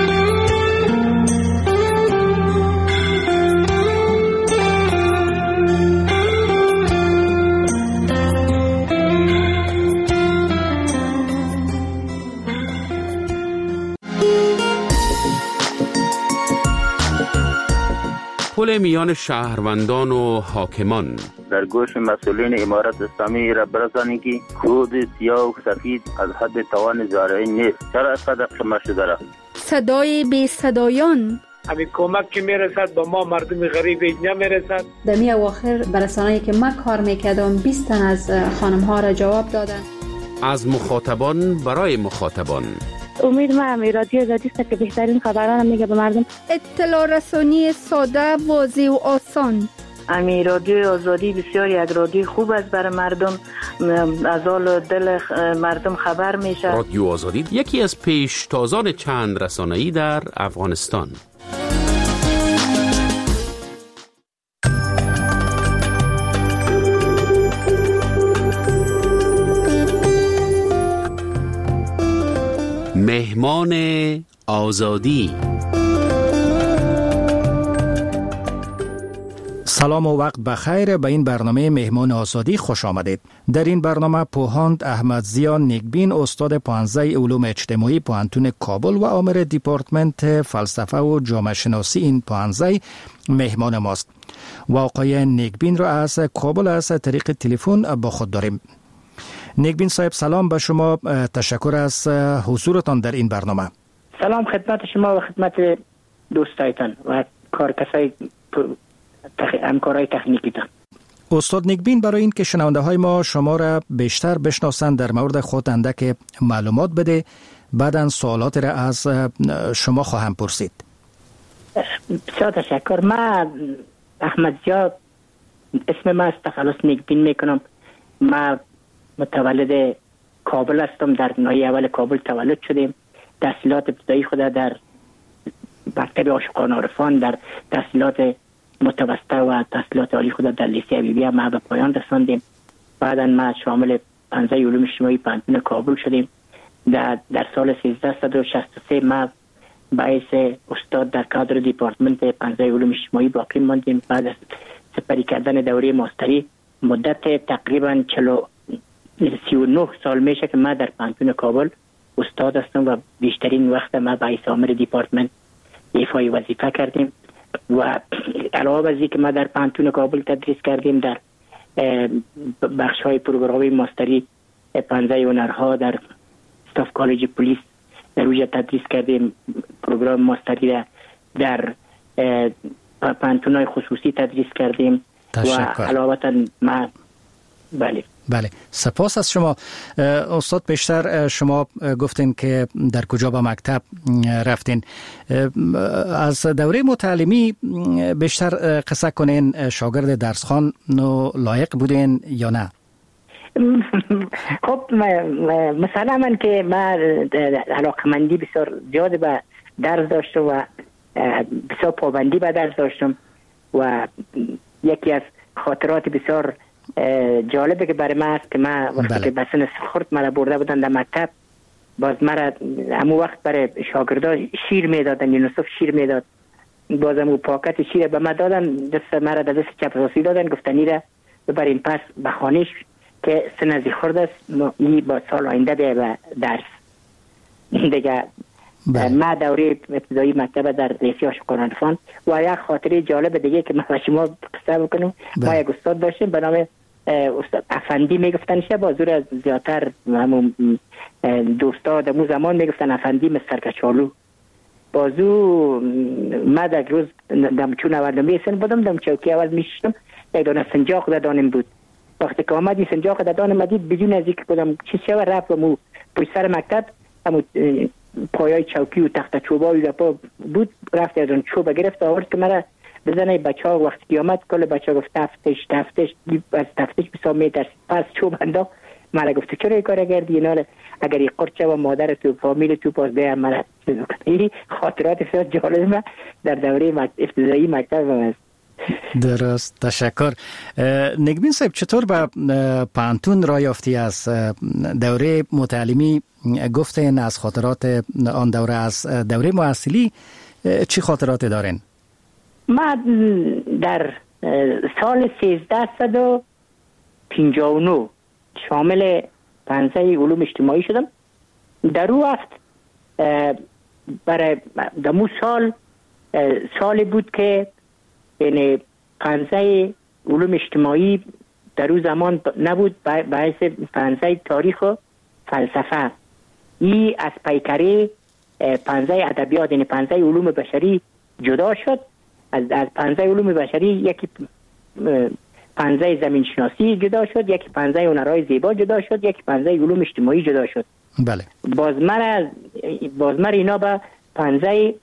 پل میان شهروندان و حاکمان. در گوش مسئولین امارت اسلامی را برسانید که کود سیاه و سفید از حد توان زارعین نیست. چرا اینقدر کم شده را؟ صدای بی صدایان. همین کمک که میرسد به ما مردم غریب نمیرسد. در می اواخر برسانه‌ای که من کار میکردم 20 تن از خانم ها را جواب دادن. از مخاطبان برای مخاطبان. امید ما رادیو آزادی است که بهترین خبران میگه به مردم. اطلاع رسانی ساده، واضح و آسان. رادیو آزادی بسیار یک رادیو خوب است برای مردم، از حال دل مردم خبر میشه. رادیو آزادی یکی از پیشتازان چند رسانه‌ای در افغانستان. مهمان آزادی. سلام و وقت بخیر. به این برنامه مهمان آزادی خوش آمدید. در این برنامه پوهاند احمد ضیا نیکبین، استاد پانزه علوم اجتماعی پوهنتون کابل و آمر دیپارتمنت فلسفه و جامعه شناسی این پانزه مهمان ماست. و آقای نیکبین را از کابل از طریق تلفن با خود داریم. نیکبین صاحب سلام به شما، تشکر از حضورتان در این برنامه. سلام خدمت شما و خدمت دوستایتان و کارکسای همکارای تکنیکیتان. استاد نیکبین، برای این که شنونده های ما شما را بیشتر بشناسند در مورد خود اندک معلومات بده، بعداً سوالات را از شما خواهم پرسید. بسیار تشکر. من احمد ضیا اسم من است، تخلص نیکبین میکنم. من متولد کابل هستم، در ناحیه اول کابل تولد شدیم. تحصیلات ابتدایی خود در مکتب عاشقان عارفان، در تحصیلات متوسطه و تحصیلات عالی خود در لیسه حبیبی هم به پایان رساندیم. بعدا ما شامل پانزه علوم اجتماعی پوهنتون کابل شدیم. در سال 1363 ما باعث استاد در کادر دیپارتمنت پانزه علوم اجتماعی باقی ماندیم. بعد از سپری کردن دوره ماستری مدت تقریبا 39 سال میشه که ما در پوهنتون کابل استاد هستم و بیشترین وقت ما باعث آمر دیپارتمنت ایفای وظیفه کردیم. و علاوه از اینکه ما در پوهنتون کابل تدریس کردیم، در بخش های پروگرام ماستری پانزه هنرها در استاف کالج پلیس در اوجه تدریس کردیم. پروگرام ماستری را در پوهنتون های خصوصی تدریس کردیم. تشکر. و علاوه ما بله، سپاس از شما. استاد بیشتر شما گفتین که در کجا به مکتب رفتین. از دوره متعلمی بیشتر قصه کنین، شاگرد درسخوان لایق بودین یا نه؟ خب مثلا من که من علاقمندی بسیار زیاد به درس داشتم و بسیار پابندی به درس داشتم و یکی از خاطرات بسیار جالبه که برای من است که من وقتی که به سن خرد مرا برده بودن در مکتب، باز مرا همون وقت برای شاگردا شیر میدادن، یونسف شیر میداد، باز همون پاکت شیر به من دادن، دست مرا در دست چپ راسی دادن، گفتن این را ببرین پس به خانهش که سن از خرد است، این با سال آینده بیا به درس دیگه. ما دوره ابتدایی مکتب در لیسه عاشقان عارفان. و یک خاطره جالب دیگه که من شما قصه بکنم، ما یک استاد داشتیم به نام استاد افندی میگفتنش، بازور از زیادتر همون دوستا دمو زمان میگفتن افندی مستر کچالو. بازو ما در روز چون اول میسن بودم، دم چوکی اول میشتم، یک دانه سنجاق در دانم بود. وقتی که آمدی سنجاق در دانم مدید بدون از اینکه بودم چی شو رفت و مو پشت سر مکتب همون پایای چوکی و تخت چوبایی دپا بود، رفت از اون چوب گرفت آورد که مرا بزنه. بچه ها وقتی که آمد کل بچه ها گفت تفتش از تفتش بسام میترسید، پس چوب انداخت. مرا گفت چرا این کار کردی؟ اینا اگر این قرچه و مادر تو فامیل تو پاس بیا مرا این خاطرات بسیار جالب من در دوره ابتدایی مکتب است. درست، تشکر. نیکبین صاحب، چطور به پوهنتون راه یافتی؟ از دوره متعلمی گفتین، از خاطرات آن دوره، از دوره محصلی چی خاطرات دارین؟ من در سال 1359 شامل پانزه علوم اجتماعی شدم. در او وقت برای دمو سالی بود که یعنی پانزه علوم اجتماعی در او زمان نبود، باعث پانزه تاریخ و فلسفه. ای از پیکره پانزه ادبیات یعنی پانزه علوم بشری جدا شد. از پانزه علوم بشری یکی پانزه زمین شناسی جدا شد، یکی پانزه هنرهای زیبا جدا شد، یکی پانزه علوم اجتماعی جدا شد. بله. باز من اینا به پانزه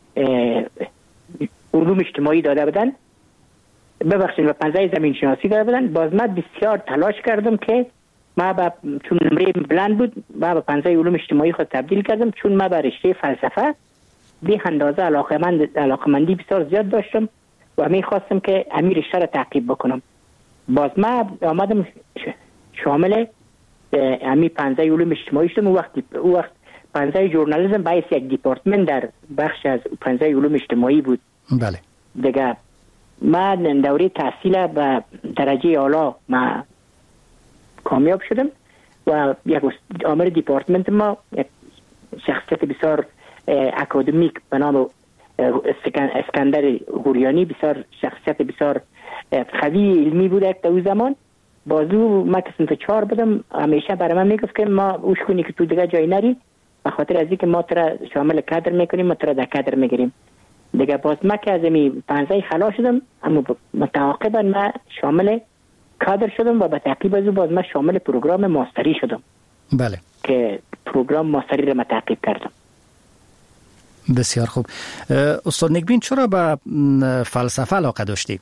علوم اجتماعی داده بودن، ببخشید به پانزه زمین شناسی داده بودن. باز من بسیار تلاش کردم که ما چون نمره بلند بود ما به پانزه علوم اجتماعی خود تبدیل کردم، چون ما به رشته فلسفه به اندازه علاقمندی بسیار زیاد داشتم و میخواستم که همین رشته را تعقیب بکنم. باز ما آمدم شامل همین پانزه علوم اجتماعی شدم. او وقت پانزه ژورنالیسم باعث یک دیپارتمنت در بخش از پانزه علوم اجتماعی بود. بله. دیگه من دوره تحصیل به درجه اعلی ما کامیاب شدم و یک آمر دیپارتمنت ما یک شخصیت بسیار اکادمیک به نام اسکندر غوریانی، بسیار شخصیت بسیار قوی علمی بود در اون زمان. بازو ما که صنف 4 بودم، همیشه برای من میگفت که ما اوش کنی که تو دیگه جای نری، به خاطر از اینکه ما ترا شامل کادر میکنیم، ما ترا در کادر میگیریم دیگه. باز ما که از می 15 خلاص شدم، اما متعاقبا ما شامل کادر شدم و به تعقیب از باز ما شامل پروگرام ماستری شدم. بله، که پروگرام ماستری را تعقیب کردم. بسیار خوب. استاد نیکبین چرا به فلسفه علاقه داشتی؟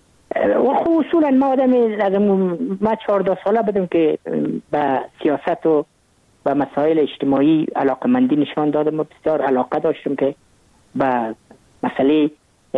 و اصولا ما ما 14 ساله بودم که به سیاست و به مسائل اجتماعی علاقمندی نشان دادم و بسیار علاقه داشتم که به مسئله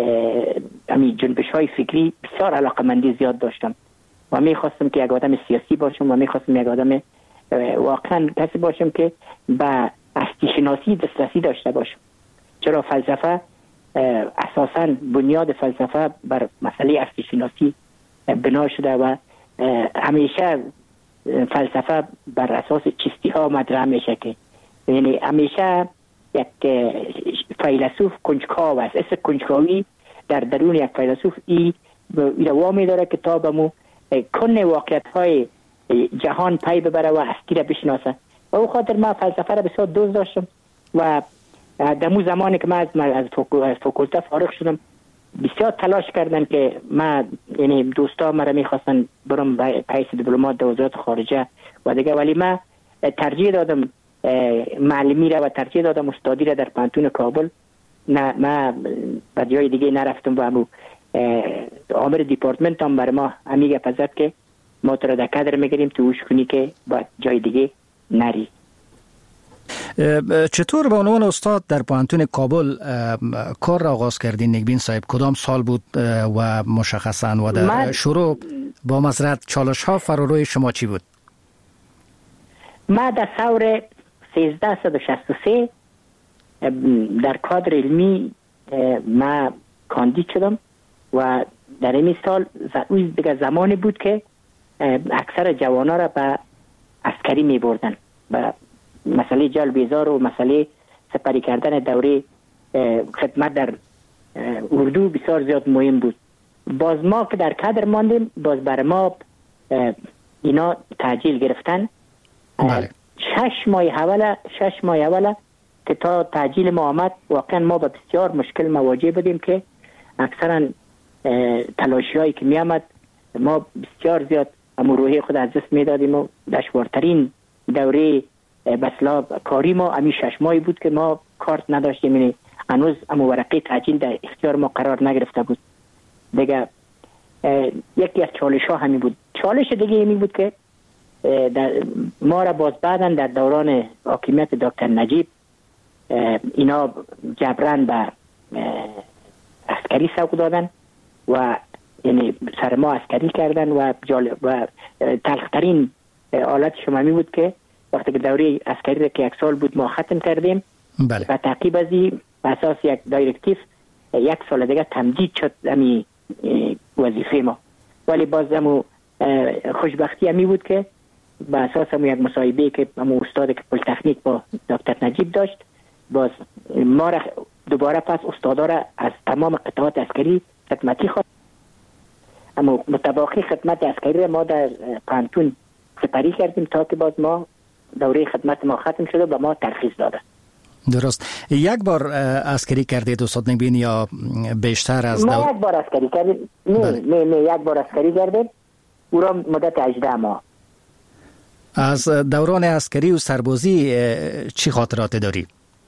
جنبش های فکری بسیار علاقمندی زیاد داشتم و می خواستم که یک آدم سیاسی باشم و می خواستم یک آدم واقعا کسی باشم که به هستی شناسی دسترسی داشته باشم. چرا فلسفه اساساً بنیاد فلسفه بر مسئله هستی شناسی بنا شده و همیشه فلسفه بر اساس چیستی ها مطرح میشه که یعنی همیشه یک فیلسوف کنجکاو است. اصل کنجکاوی در درون یک فیلسوف ای وامی داره که تا بمو کن واقعیت های جهان پی ببره و هستی را بشناسه. و او خاطر ما فلسفه را بسیار دوست داشتم و در مو زمانی که من از فاکولته فارغ شدم بسیار تلاش کردن که من یعنی دوستا مرا میخواستن برم به حیث دیپلمات در وزارت خارجه و دیگه، ولی من ترجیح دادم معلمی را و ترجیح دادم استادی را در پانتون کابل. نه من به جای دیگه نرفتم و همون آمر دیپارتمنت هم برای ما همیگه پذرد که ما تو را در کادر میگیریم تو اوش کنی که با جای دیگه نری. چطور به عنوان استاد در پانتون کابل کار را آغاز کردین نیکبین صاحب؟ کدام سال بود و مشخصاً و در شروع با مزرعت چالش ها فراروی شما چی بود؟ ما در سال 1363 در کادر علمی ما کاندید شدم و در این سال دیگه زمانی بود که اکثر جوانا را به عسکری می بردن و مسئله جلب بیزار و مسئله سپری کردن دوره خدمت در اردو بسیار زیاد مهم بود. باز ما که در کادر ماندیم، باز بر ما اینا تعجیل گرفتن. 6 ماه اوله که تا تعجیل ما آمد واقعا ما به بسیار مشکل مواجه بودیم که اکثرا تلاشی هایی که می آمد ما بسیار زیاد روحی خود از دست می دادیم و دشوارترین دوره بسلا کاری ما امی 6 ماهی بود که ما کارت نداشتیم، یعنی هنوز اما ورقه تعجیل در اختیار ما قرار نگرفته بود دیگه. یکی از چالش ها همین بود. چالش دیگه این بود که ما را باز بعدن در دوران حاکمیت دکتر نجیب اینا جبران به عسکری سوق دادن و یعنی سر ما عسکری کردن و تلخترین حالت شما می بود که وقتی که دوره عسکری که 1 سال بود ما ختم کردیم، بله. و تعقیب از این اساس یک دایرکتیو 1 سال دیگه تمدید شد امی وظیفه ما. ولی باز همون خوشبختی همی بود که به اساس همون یک مصاحبه که همون استاد که پلیتکنیک با دکتر نجیب داشت، باز ما را دوباره پس استادا را از تمام قطعات عسکری خدمتی خواست. اما متباقی خدمت عسکری ما در پانتون سپری کردیم تا که باز ما دوره خدمت ما ختم شده و ما ترخیص داده. درست. یک بار عسکری کردید استاد نیکبین یا بیشتر از ما 1 بار عسکری کردیم. نه 1 بار عسکری کردیم، او را مدت 18 ماه. از دوران عسکری و سربازی چی خاطرات داری؟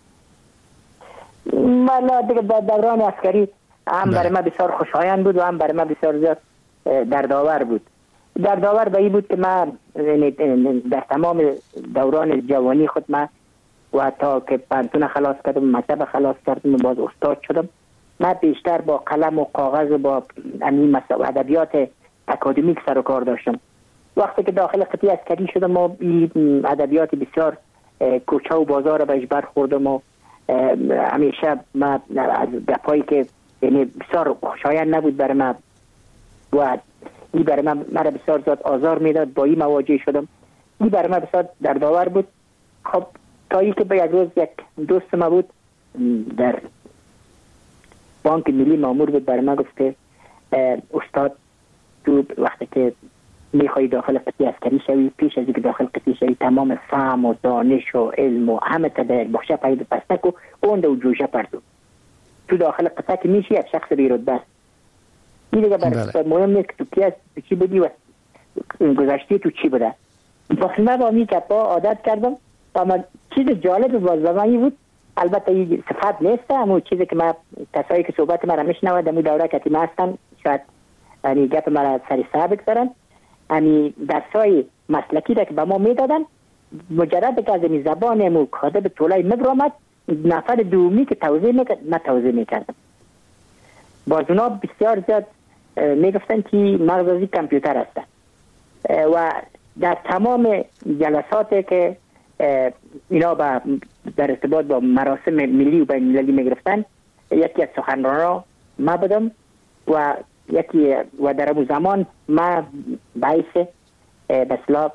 والا دیگه دوران عسکری هم برای ما بسیار خوشایند بود و هم برای ما بسیار زیاد دردآور بود. دردآور به این بود که من در تمام دوران جوانی خود من و تا که پانتون خلاص کردم، مکتب خلاص کردم و باز استاد شدم، من بیشتر با قلم و کاغذ و با ادبیات اکادمیک سر و کار داشتم. وقتی که داخل قطعه عسکری شدم ما ادبیات بسیار کوچه و بازار بهش برخوردم و همیشه من از گپایی که یعنی بسیار خوشایند نبود برای من و این برای من مرا بسیار زیاد آزار میداد. با این مواجه شدم. این برای من بسیار دردآور بود. خب تا ای که به یک روز یک دوست ما بود در بانک ملی مامور بود، برای من گفت که استاد تو وقتی که میخوایی داخل قطعی عسکری شوی، پیش از اینکه داخل قطعی شوی تمام فهم و دانش و علم و همه تا در یک بخشه پایید پستک و اونده و جوشه پردو. تو داخل قطعه که میشی یک شخص بیرود بست. این دیگه برای مهم نیست که تو کی هست، تو چی بودی و گذشتی تو چی بوده. من با می کپا عادت کردم. اما چیز جالب بازدامانی بود، البته این صفت نیست، اما چیزی که من کسایی که صحبت من را میشنوند در دوره کتیمه هستن شاید یعنی گپ مرا سر ثابت کردن. یعنی درسای مسلکی را که به ما میدادن، مجرد که از این زبانمو کاتب طولای مبرامد نفر دومی که توضیح میکرد من توضیح میکردم. باز اونا بسیار زیاد میگفتن که مغزی کامپیوتر هستن و در تمام جلساتی که اینا در ارتباط با مراسم ملی و بین المللی میگرفتن، یکی از سخنرانان ما بودم و یکی و در اون زمان ما باعث بسلا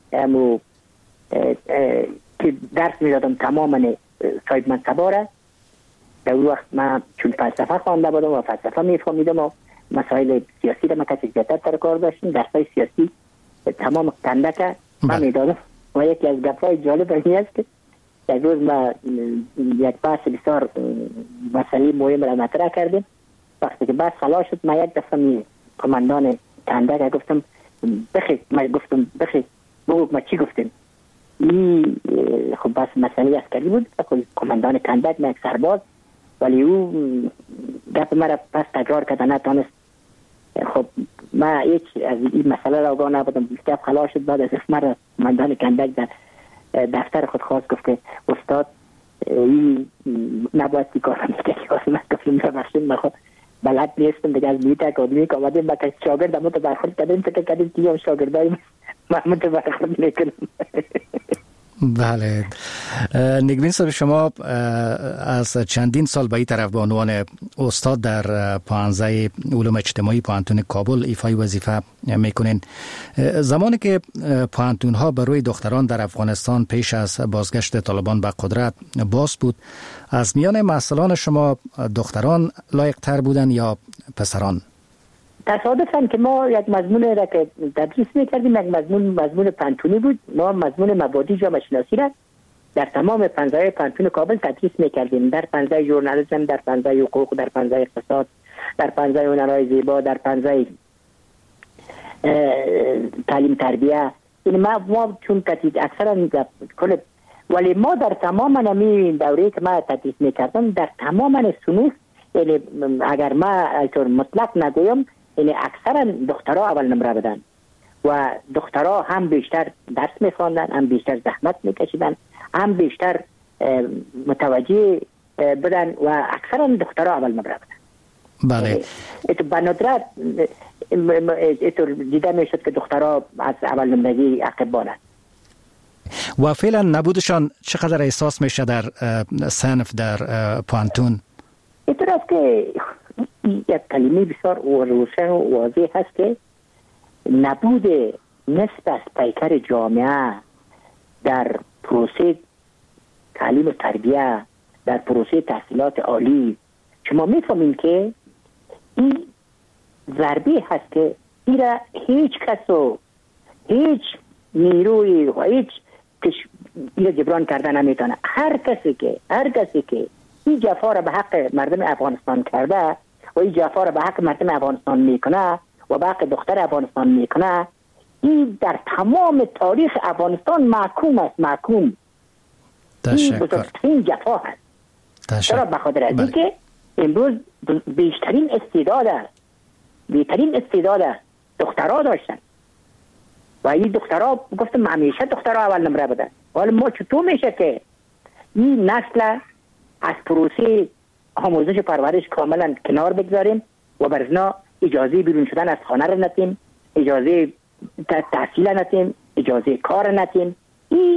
که درس میدادم تماما صاحب منصبا را. در اون وقت من چون فلسفه خوانده بودم و فلسفه میفهمیدم و مسائل سیاسی را ما کسی زیادتر تر کار داشتیم. درسای سیاسی تمام کندک من میدادم و یکی از گپ‌های جالب این است که یک روز ما یک بحث بسیار مسئله مهم را مطرح کردیم. وقتی که بحث خلاص شد من یک دفعه کماندان کندک گفتم بخی بگو ما چی گفتیم. این خب بس مسئله عسکری بود. خب کماندان کندک من یک سرباز، ولی او گپ مرا پس تکرار کرد نتانست. خب من هیچ از این مسئله را آگاه نبودم. گپ خلاص شد. بعد از مرا کماندان کندک در دفتر خود خواست گفت که استاد این نباید تی کار میکرد. من گفتم ببخشید من خود بلد نیستم دیگه. از میت اکادمی که آمدیم با که شاگرد همون تو برخورد کردیم فکر کردیم که هم شاگردایی من همون تو برخورد میکنم. بله نگبین صاحب، شما از چندین سال به این طرف به عنوان استاد در پانزه علوم اجتماعی پانتون کابل ایفای وظیفه میکنین. زمانی که پانتون ها بر روی دختران در افغانستان پیش از بازگشت طالبان به قدرت باز بود، از میان محصلان شما دختران لایق تر بودن یا پسران؟ تصادفاً که ما یک مضمون را که تدریس میکردیم، یک مضمون پانتونی بود. ما مضمون مبادی جامعه شناسی را در تمام پنجه پانتون کابل تدریس میکردیم. در پنجه ژورنالیسم، در پنجه حقوق، در پنجه اقتصاد، در پنجه هنرهای زیبا، در پنجه تعلیم تربیه. این ما چون اکثرا کل، ولی ما در تمام نمی دوره که ما تدریس میکردم در تمام صنوف، یعنی اگر ما اینطور مطلق نگویم، یعنی اکثرا دخترها اول نمره بدن و دخترها هم بیشتر درس میخواندن، هم بیشتر زحمت میکشیدن، هم بیشتر متوجه بدن و اکثرا دخترها اول نمره بدن. بله. ایتو به ندرت ایتو دیده میشد که دخترها از اول نمرگی عقب بانند. و فعلا نبودشان چقدر احساس میشه در صنف در پانتون؟ اینطور است که یک کلمه بسیار روشن و واضح هست که نبود نصف از پیکر جامعه در پروسه تعلیم و تربیه، در پروسه تحصیلات عالی، شما میفهمین که این ضربه هست که این را هیچ کس و هیچ نیروی و هیچ این را جبران کردن نمیتونه. هر کسی که این جفا را به حق مردم افغانستان کرده و این جفا را به حق مردم افغانستان میکنه و به حق دختر افغانستان میکنه، این در تمام تاریخ افغانستان محکوم است. محکوم. این بزرگترین جفا هست. چرا؟ بخاطر از اینکه امروز بیشترین استعداد دخترها داشتن و این دخترها گفتم همیشه دخترها اول نمره بدن. حالا ما چطور میشه که این نسل از پروسه آموزش و پرورش کاملا کنار بگذاریم و برزنا اجازه بیرون شدن از خانه را نتیم، اجازه تحصیل نتیم، اجازه کار نتیم. این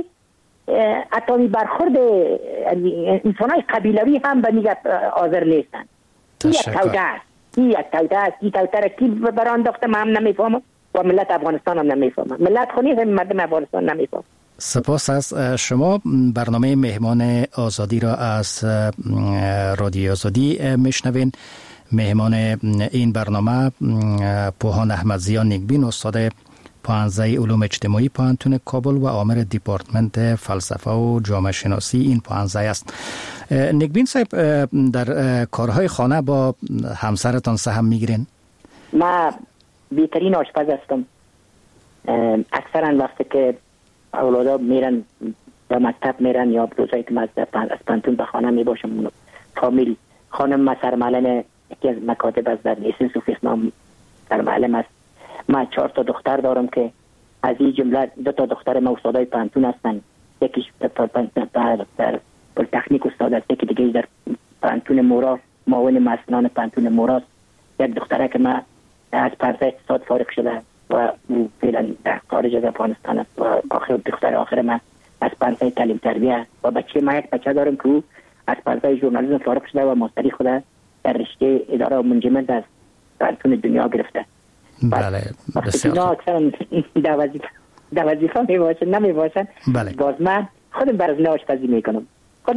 حتی برخورد انسان‌های قبیلوی هم به نیگه حاضر نیستن. تشکر. این یک توده است. این توده را کی برانداخته من هم نمیفهمم و ملت افغانستان هم نمیفهمم. ملت خونی هم مردم افغانستان نمیفهمم. سپاس از شما. برنامه مهمان آزادی را از رادیو آزادی میشنوین. مهمان این برنامه پوهان احمدضیا نیکبین، استاد پانزه علوم اجتماعی پوهنتون کابل و آمر دیپارتمنت فلسفه و جامعه شناسی این پوهنځای است. نیکبین صاحب، در کارهای خانه با همسرتان سهم میگیرین؟ ما بهترین آشپز هستم. اکثرا وقتی که اولادا میرن به مکتب میرن یا روزایی که از پانتون به خانه میباشم، فامیل خانم ما سرمعلم یکی از مکاتب است در لیسنس و فیسنام سرمعلم است. ما 4 تا دختر دارم که از این جمله 2 تا دختر ما استادای پانتون هستن. یکیش در پلی‌تکنیک استاد است، یکی دیگه در پانتون مورا معاون مسئولان پانتون مورا است. یک دختره که ما از پرده اقتصاد فارغ شده و فعلا در خارج از افغانستان است و دختر آخر من از پرده تعلیم تربیه و بچه ما یک بچه دارم که او از پرده ژورنالیسم فارغ شده و ماستری خود در رشته اداره و منجمنت از پانتون دنیا گرفته. بله بسیار در وظیفه میباشن نمیباشن. بله. باز من خودم برای آشپزی میکنم.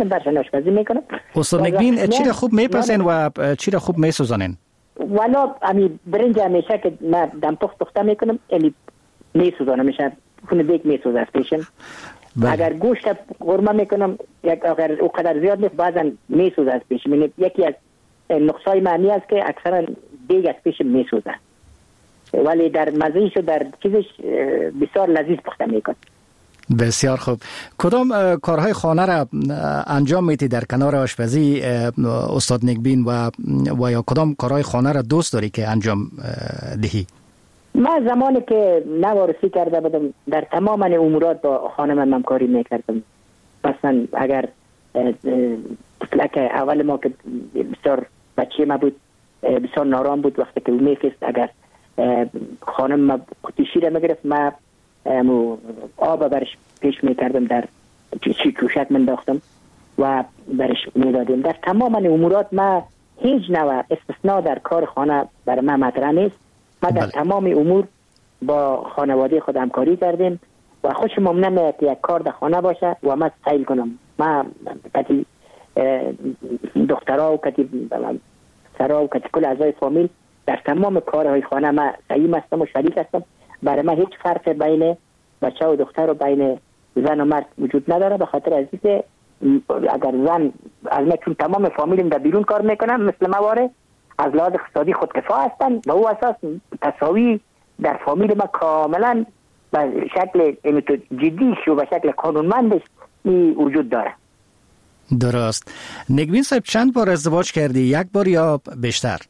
استاد نیکبین چی را خوب میپزین و چی را خوب میسوزانین؟ والا امی برنج همیشه که من دم پخته میکنم امی میسوزانم، میشه خونه دیگ میسوزه از پیشم. اگر گوشت قورمه میکنم اگر او قدر زیاد نیست بعضا میسوزه از پیشم. یکی از نقصای معنی است که اکثرا دیگ از پیشم میسوزه، ولی در مزهش و در چیزش بسیار لذیذ پخته میکنه. بسیار خوب. کدام کارهای خانه را انجام میتی در کنار آشپزی استاد نیکبین و یا کدام کارهای خانه را دوست داری که انجام دهی؟ من زمانی که نوارسی کرده بودم در تمام امورات با خانم همکاری میکردم. مثلا اگر طفلک اول ما که بسیار بچه ما بود بسیار نارام بود، وقتی که او میفست اگر خانم ما قطعه شیر میگرفت ما آب برش پیش میکردم، در چوشک منداختم و برش میدادیم. در تمام امورات ما هیچ نوع استثناء در کار خانه برای ما مطرح نیست. ما در تمام امور با خانواده خود همکاری کردیم و خوشم نمیاد که یک کار در خانه باشه و ما سیل کنم. ما کتی دخترها و کتی سرها و کتی کل اعضای فامیل در تمام کارهای خانه ما سعیم هستم و شریک هستم. برای من هیچ فرق بین بچه و دختر و بین زن و مرد وجود نداره، به خاطر از اینکه اگر زن از من چون تمام فامیلم در بیرون کار میکنم مثل مواره از لحاظ اقتصادی خودکفا هستن و او اساس تساوی در فامیل ما کاملا به شکل جدیش و به شکل قانونمندش وجود داره. درست. نیکبین صاحب چند بار ازدواج کردی؟ یک بار یا بیشتر؟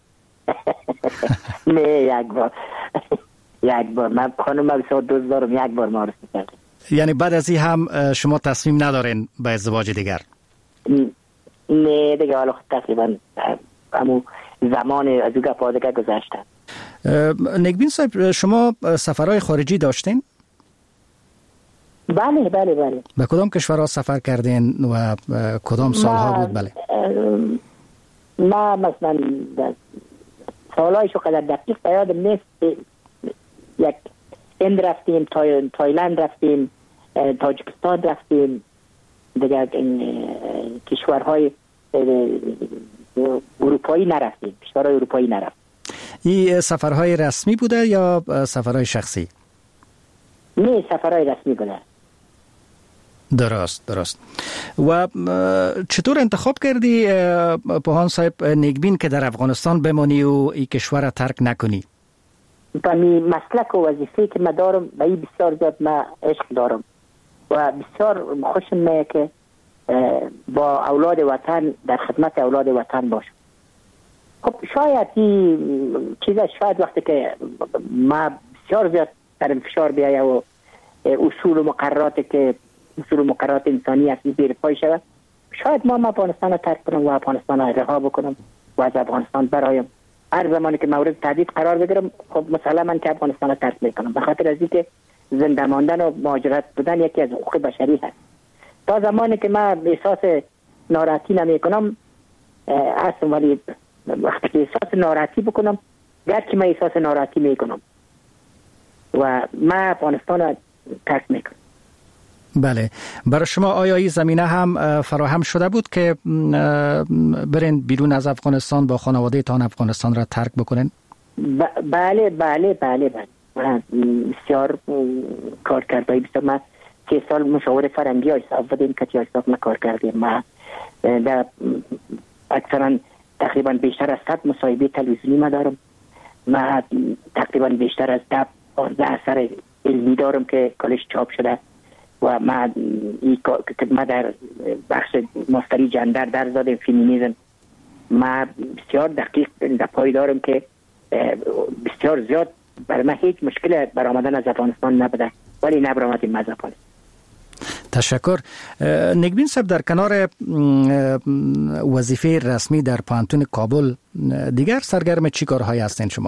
نه یک بار. من خانم بسیار دوست دارم، یک بار معرفی کردم. یعنی بعد از این هم شما تصمیم ندارین به ازدواج دیگر؟ نه دیگه، حالا تقریبا همون زمان از او گپادگه گذاشتن. نیکبین صاحب شما سفرهای خارجی داشتین؟ بله. به کدام کشورها سفر کردین و کدام سالها بود؟ بله ما مثلا سالهایشو قدر دقیق یادم نیست. یک هند رفتیم، تایلند رفتیم، تاجیکستان رفتیم، دیگر کشورهای اروپایی نرفتیم. کشورهای اروپایی نرفتیم. این سفرهای رسمی بوده یا سفرهای شخصی؟ نه، سفرهای رسمی بوده. درست. و چطور انتخاب کردی پوهان صاحب نیکبین که در افغانستان بمانی و این کشور را ترک نکنی؟ با می مسلک و وظیفه که من دارم به این بسیار زیاد من عشق دارم و بسیار خوشم میاد که با اولاد وطن در خدمت اولاد وطن باشم. خب شاید این چیزا شاید وقتی که ما بسیار زیاد در فشار بیایه و اصول و مقررات انسانی هستی زیر پای شود، شاید ما افغانستان را ترک کنم و افغانستان را رها بکنم و از افغانستان برایم. هر زمانی که مورد تهدید قرار بگیرم خب مسلماً که افغانستان را ترک میکنم، به خاطر از اینکه زنده ماندن و مهاجرت بودن یکی از حقوق بشری هست. تا زمانی که من احساس ناراحتی نمی کنم هستم، ولی وقتی که احساس ناراحتی بکنم گرچه من احساس ناراحتی میکنم و من افغانستان را ترک میکنم. بله، برای شما آیا این زمینه هم فراهم شده بود که برین بیرون از افغانستان با خانواده تان افغانستان را ترک بکنین؟ بله بله بله بله، من بسیار کار کرده بسیار. من 3 سال مشاور فرنگی حساب بودیم که حساب ما کار کردیم. من در اکثرا تقریبا بیشتر از 100 مصاحبه تلویزیونی ما دارم. من تقریبا بیشتر از 10 اثر علمی دارم که کالش چاپ شده و من در بخش ماستری جندر در زده فیمینیزم. من بسیار دقیق در پای دارم که بسیار زیاد برای من هیچ مشکل برآمدن از افغانستان نبوده، ولی نبرآمدیم از افغانستان. تشکر. نگبین صاحب، در کنار وظیفه رسمی در پانتون کابل دیگر سرگرم چی کارهایی هستین شما؟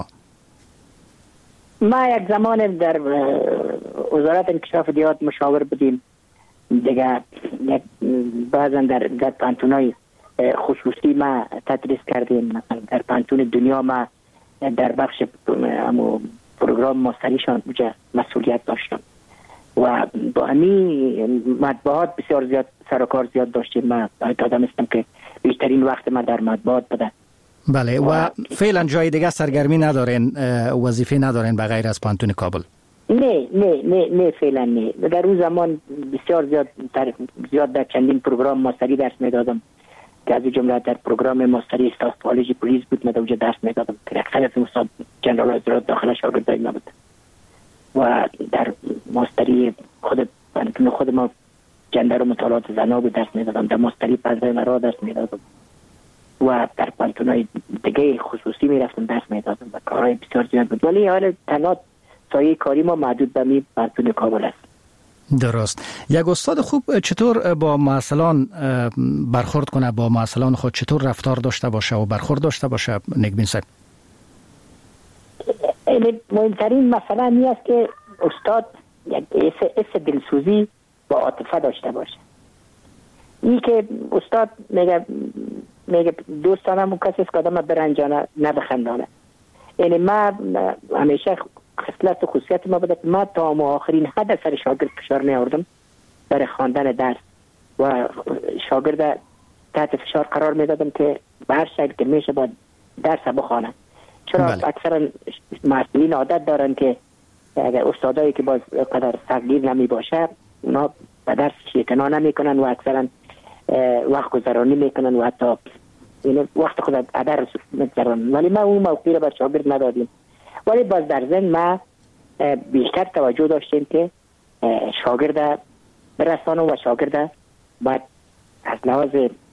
ما یک زمان در وزارت انکشاف دیات مشاور بودیم دیگه. بعضا در پانتونای خصوصی ما تدریس کردیم. مثلا در پانتون دنیا ما در بخش پروگرام ماستریشان مسئولیت داشتم و با همین مطبوعات بسیار زیاد سر و کار زیاد داشتیم. من آدم هستم که بیشترین وقت ما در مطبوعات بوده. بله، و فعلا جای دیگه سرگرمی ندارین، وظیفه ندارین به غیر از پانتون کابل؟ نه فعلا نه. در اون زمان بسیار زیاد در چندین پروگرام ماستری درس میدادم که از جمله در پروگرام ماستری استاف کالج پلیس بود. من در اونجا درس میدادم که اکثریت استاد جنرال حضرات داخل شاگردای ما بود و در ماستری خود ما جندر و مطالعات زنا بود درس میدادم. در ماستری پزای مرا درس میدادم و در پانتونای دیگه خصوصی میرفتم درس میدادم و کارهای بسیار زیاد بود، ولی حال تنها سایه کاری ما محدود به می پانتون کابل است. درست. یک استاد خوب چطور با معلمان برخورد کنه، با معلمان خود چطور رفتار داشته باشه و برخورد داشته باشه نگبین صاحب؟ مهمترین مسئله این است که استاد یک حس دلسوزی با عاطفه داشته باشه. این که استاد میگه دوستانم کسی است که آدم برنجانه نه بخندانه. یعنی من همیشه خصلت و خصوصیت ما بوده که من تا آخرین حد سر شاگرد فشار نیاوردم برای خواندن درس و شاگرد تحت فشار قرار میدادم که به هر شکل که میشه باید درس بخوانه. چرا اکثرا مسئولین عادت دارن که اگر استادایی که باز قدر صغیر نمی باشه اونا به درس اعتنا نمی کنن و اکثرا وقت گذرانی میکنن و حتی وقت خود ادر میگذرن، ولی ما اون موقعی رو بر شاگرد ندادیم. ولی باز در ذهن ما بیشتر توجه داشتیم که شاگرد برسانه و شاگرد باید از لحاظ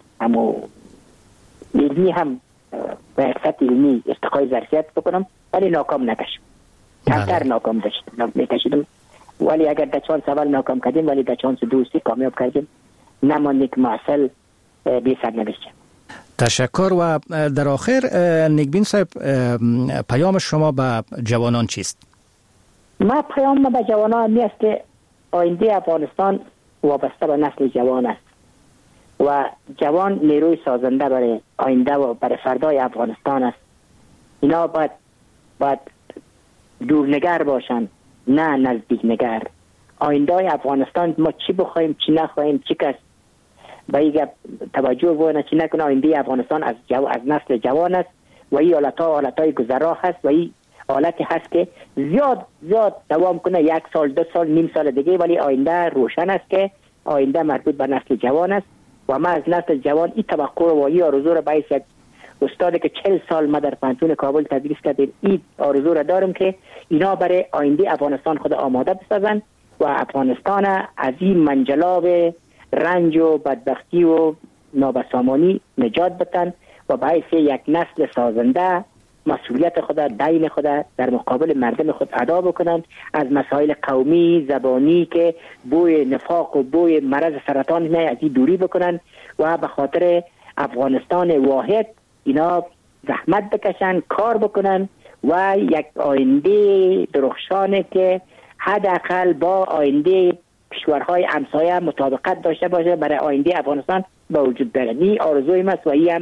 علمی هم به حرفت علمی ارتقای ظرفیت بکنم، ولی ناکام نکشم. کمتر ناکام میکشیدم، ولی اگر در چانس اول ناکام کردیم ولی در چانس دوستی کامیاب کردیم، نماند که معسل بی سر نوشتیم. تشکر. و در آخر نگبین صاحب، پیام شما به جوانان چیست؟ ما پیام به جوانان می است که آینده افغانستان وابسته به نسل جوان است و جوان نیروی سازنده برای آینده و برای فردای افغانستان است. اینا باید دورنگر باشن، نه نزدیک نگر. آینده افغانستان ما چی بخوایم چی نخواهیم چی کس به این توجه بونه چی نکنه. آینده افغانستان از نسل جوان است و این حالتهای گذرا هست و این حالتی هست که زیاد دوام کنه، 1 سال 2 سال نیم سال دیگه، ولی آینده روشن است که آینده مربوط به نسل جوان است و ما از نسل جوان این توقع و این آرزو را باعث یک استادی که 40 سال ما در پانتون کابل تدریس کردیم این آرزو را دارم که اینا برای آینده افغانستان خود آماده بسازن و افغانستان از این منجلاب رنج و بدبختی و نابسامانی نجات بدن و باعث یک نسل سازنده مسئولیت خود دین خود در مقابل مردم خود ادا بکنن، از مسائل قومی زبانی که بوی نفاق و بوی مرض سرطان نه از این دوری بکنن و به خاطر افغانستان واحد اینا زحمت بکشن، کار بکنن و یک آینده درخشانه که حداقل با آینده کشورهای همسایه مطابقت داشته باشه برای آینده افغانستان به وجود بیاد. این آرزوی ماست و این هم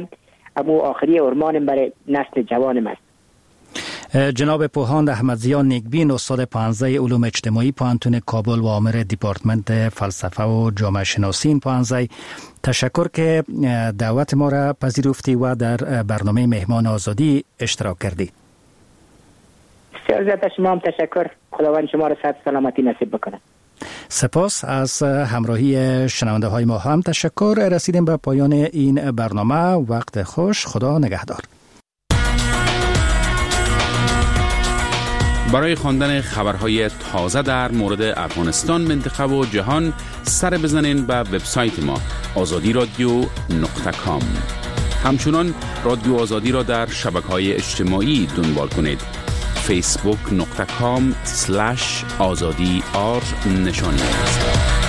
امو آخری ارمان برای نسل جوانم است. جناب پوهاند احمدزیا نیکبین استاد پانزه علوم اجتماعی پوهنتون کابل و عامل دیپارتمنت فلسفه و جامعه شناسی این پوهنځی، تشکر که دعوت ما را پذیرفتی و در برنامه مهمان آزادی اشتراک کردی. بسیار زیاد شما هم تشکر. خداوند شما را صحت سلامتی نصیب بکنه. سپاس. از همراهی شنونده های ما هم تشکر. رسیدیم به پایان این برنامه. وقت خوش. خدا نگهدار. برای خواندن خبرهای تازه در مورد افغانستان، منطقه و جهان سر بزنین به وبسایت ما azadiradio.com. همچنان رادیو آزادی را در شبکه‌های اجتماعی دنبال کنید. facebook.com/azadi نشانی است.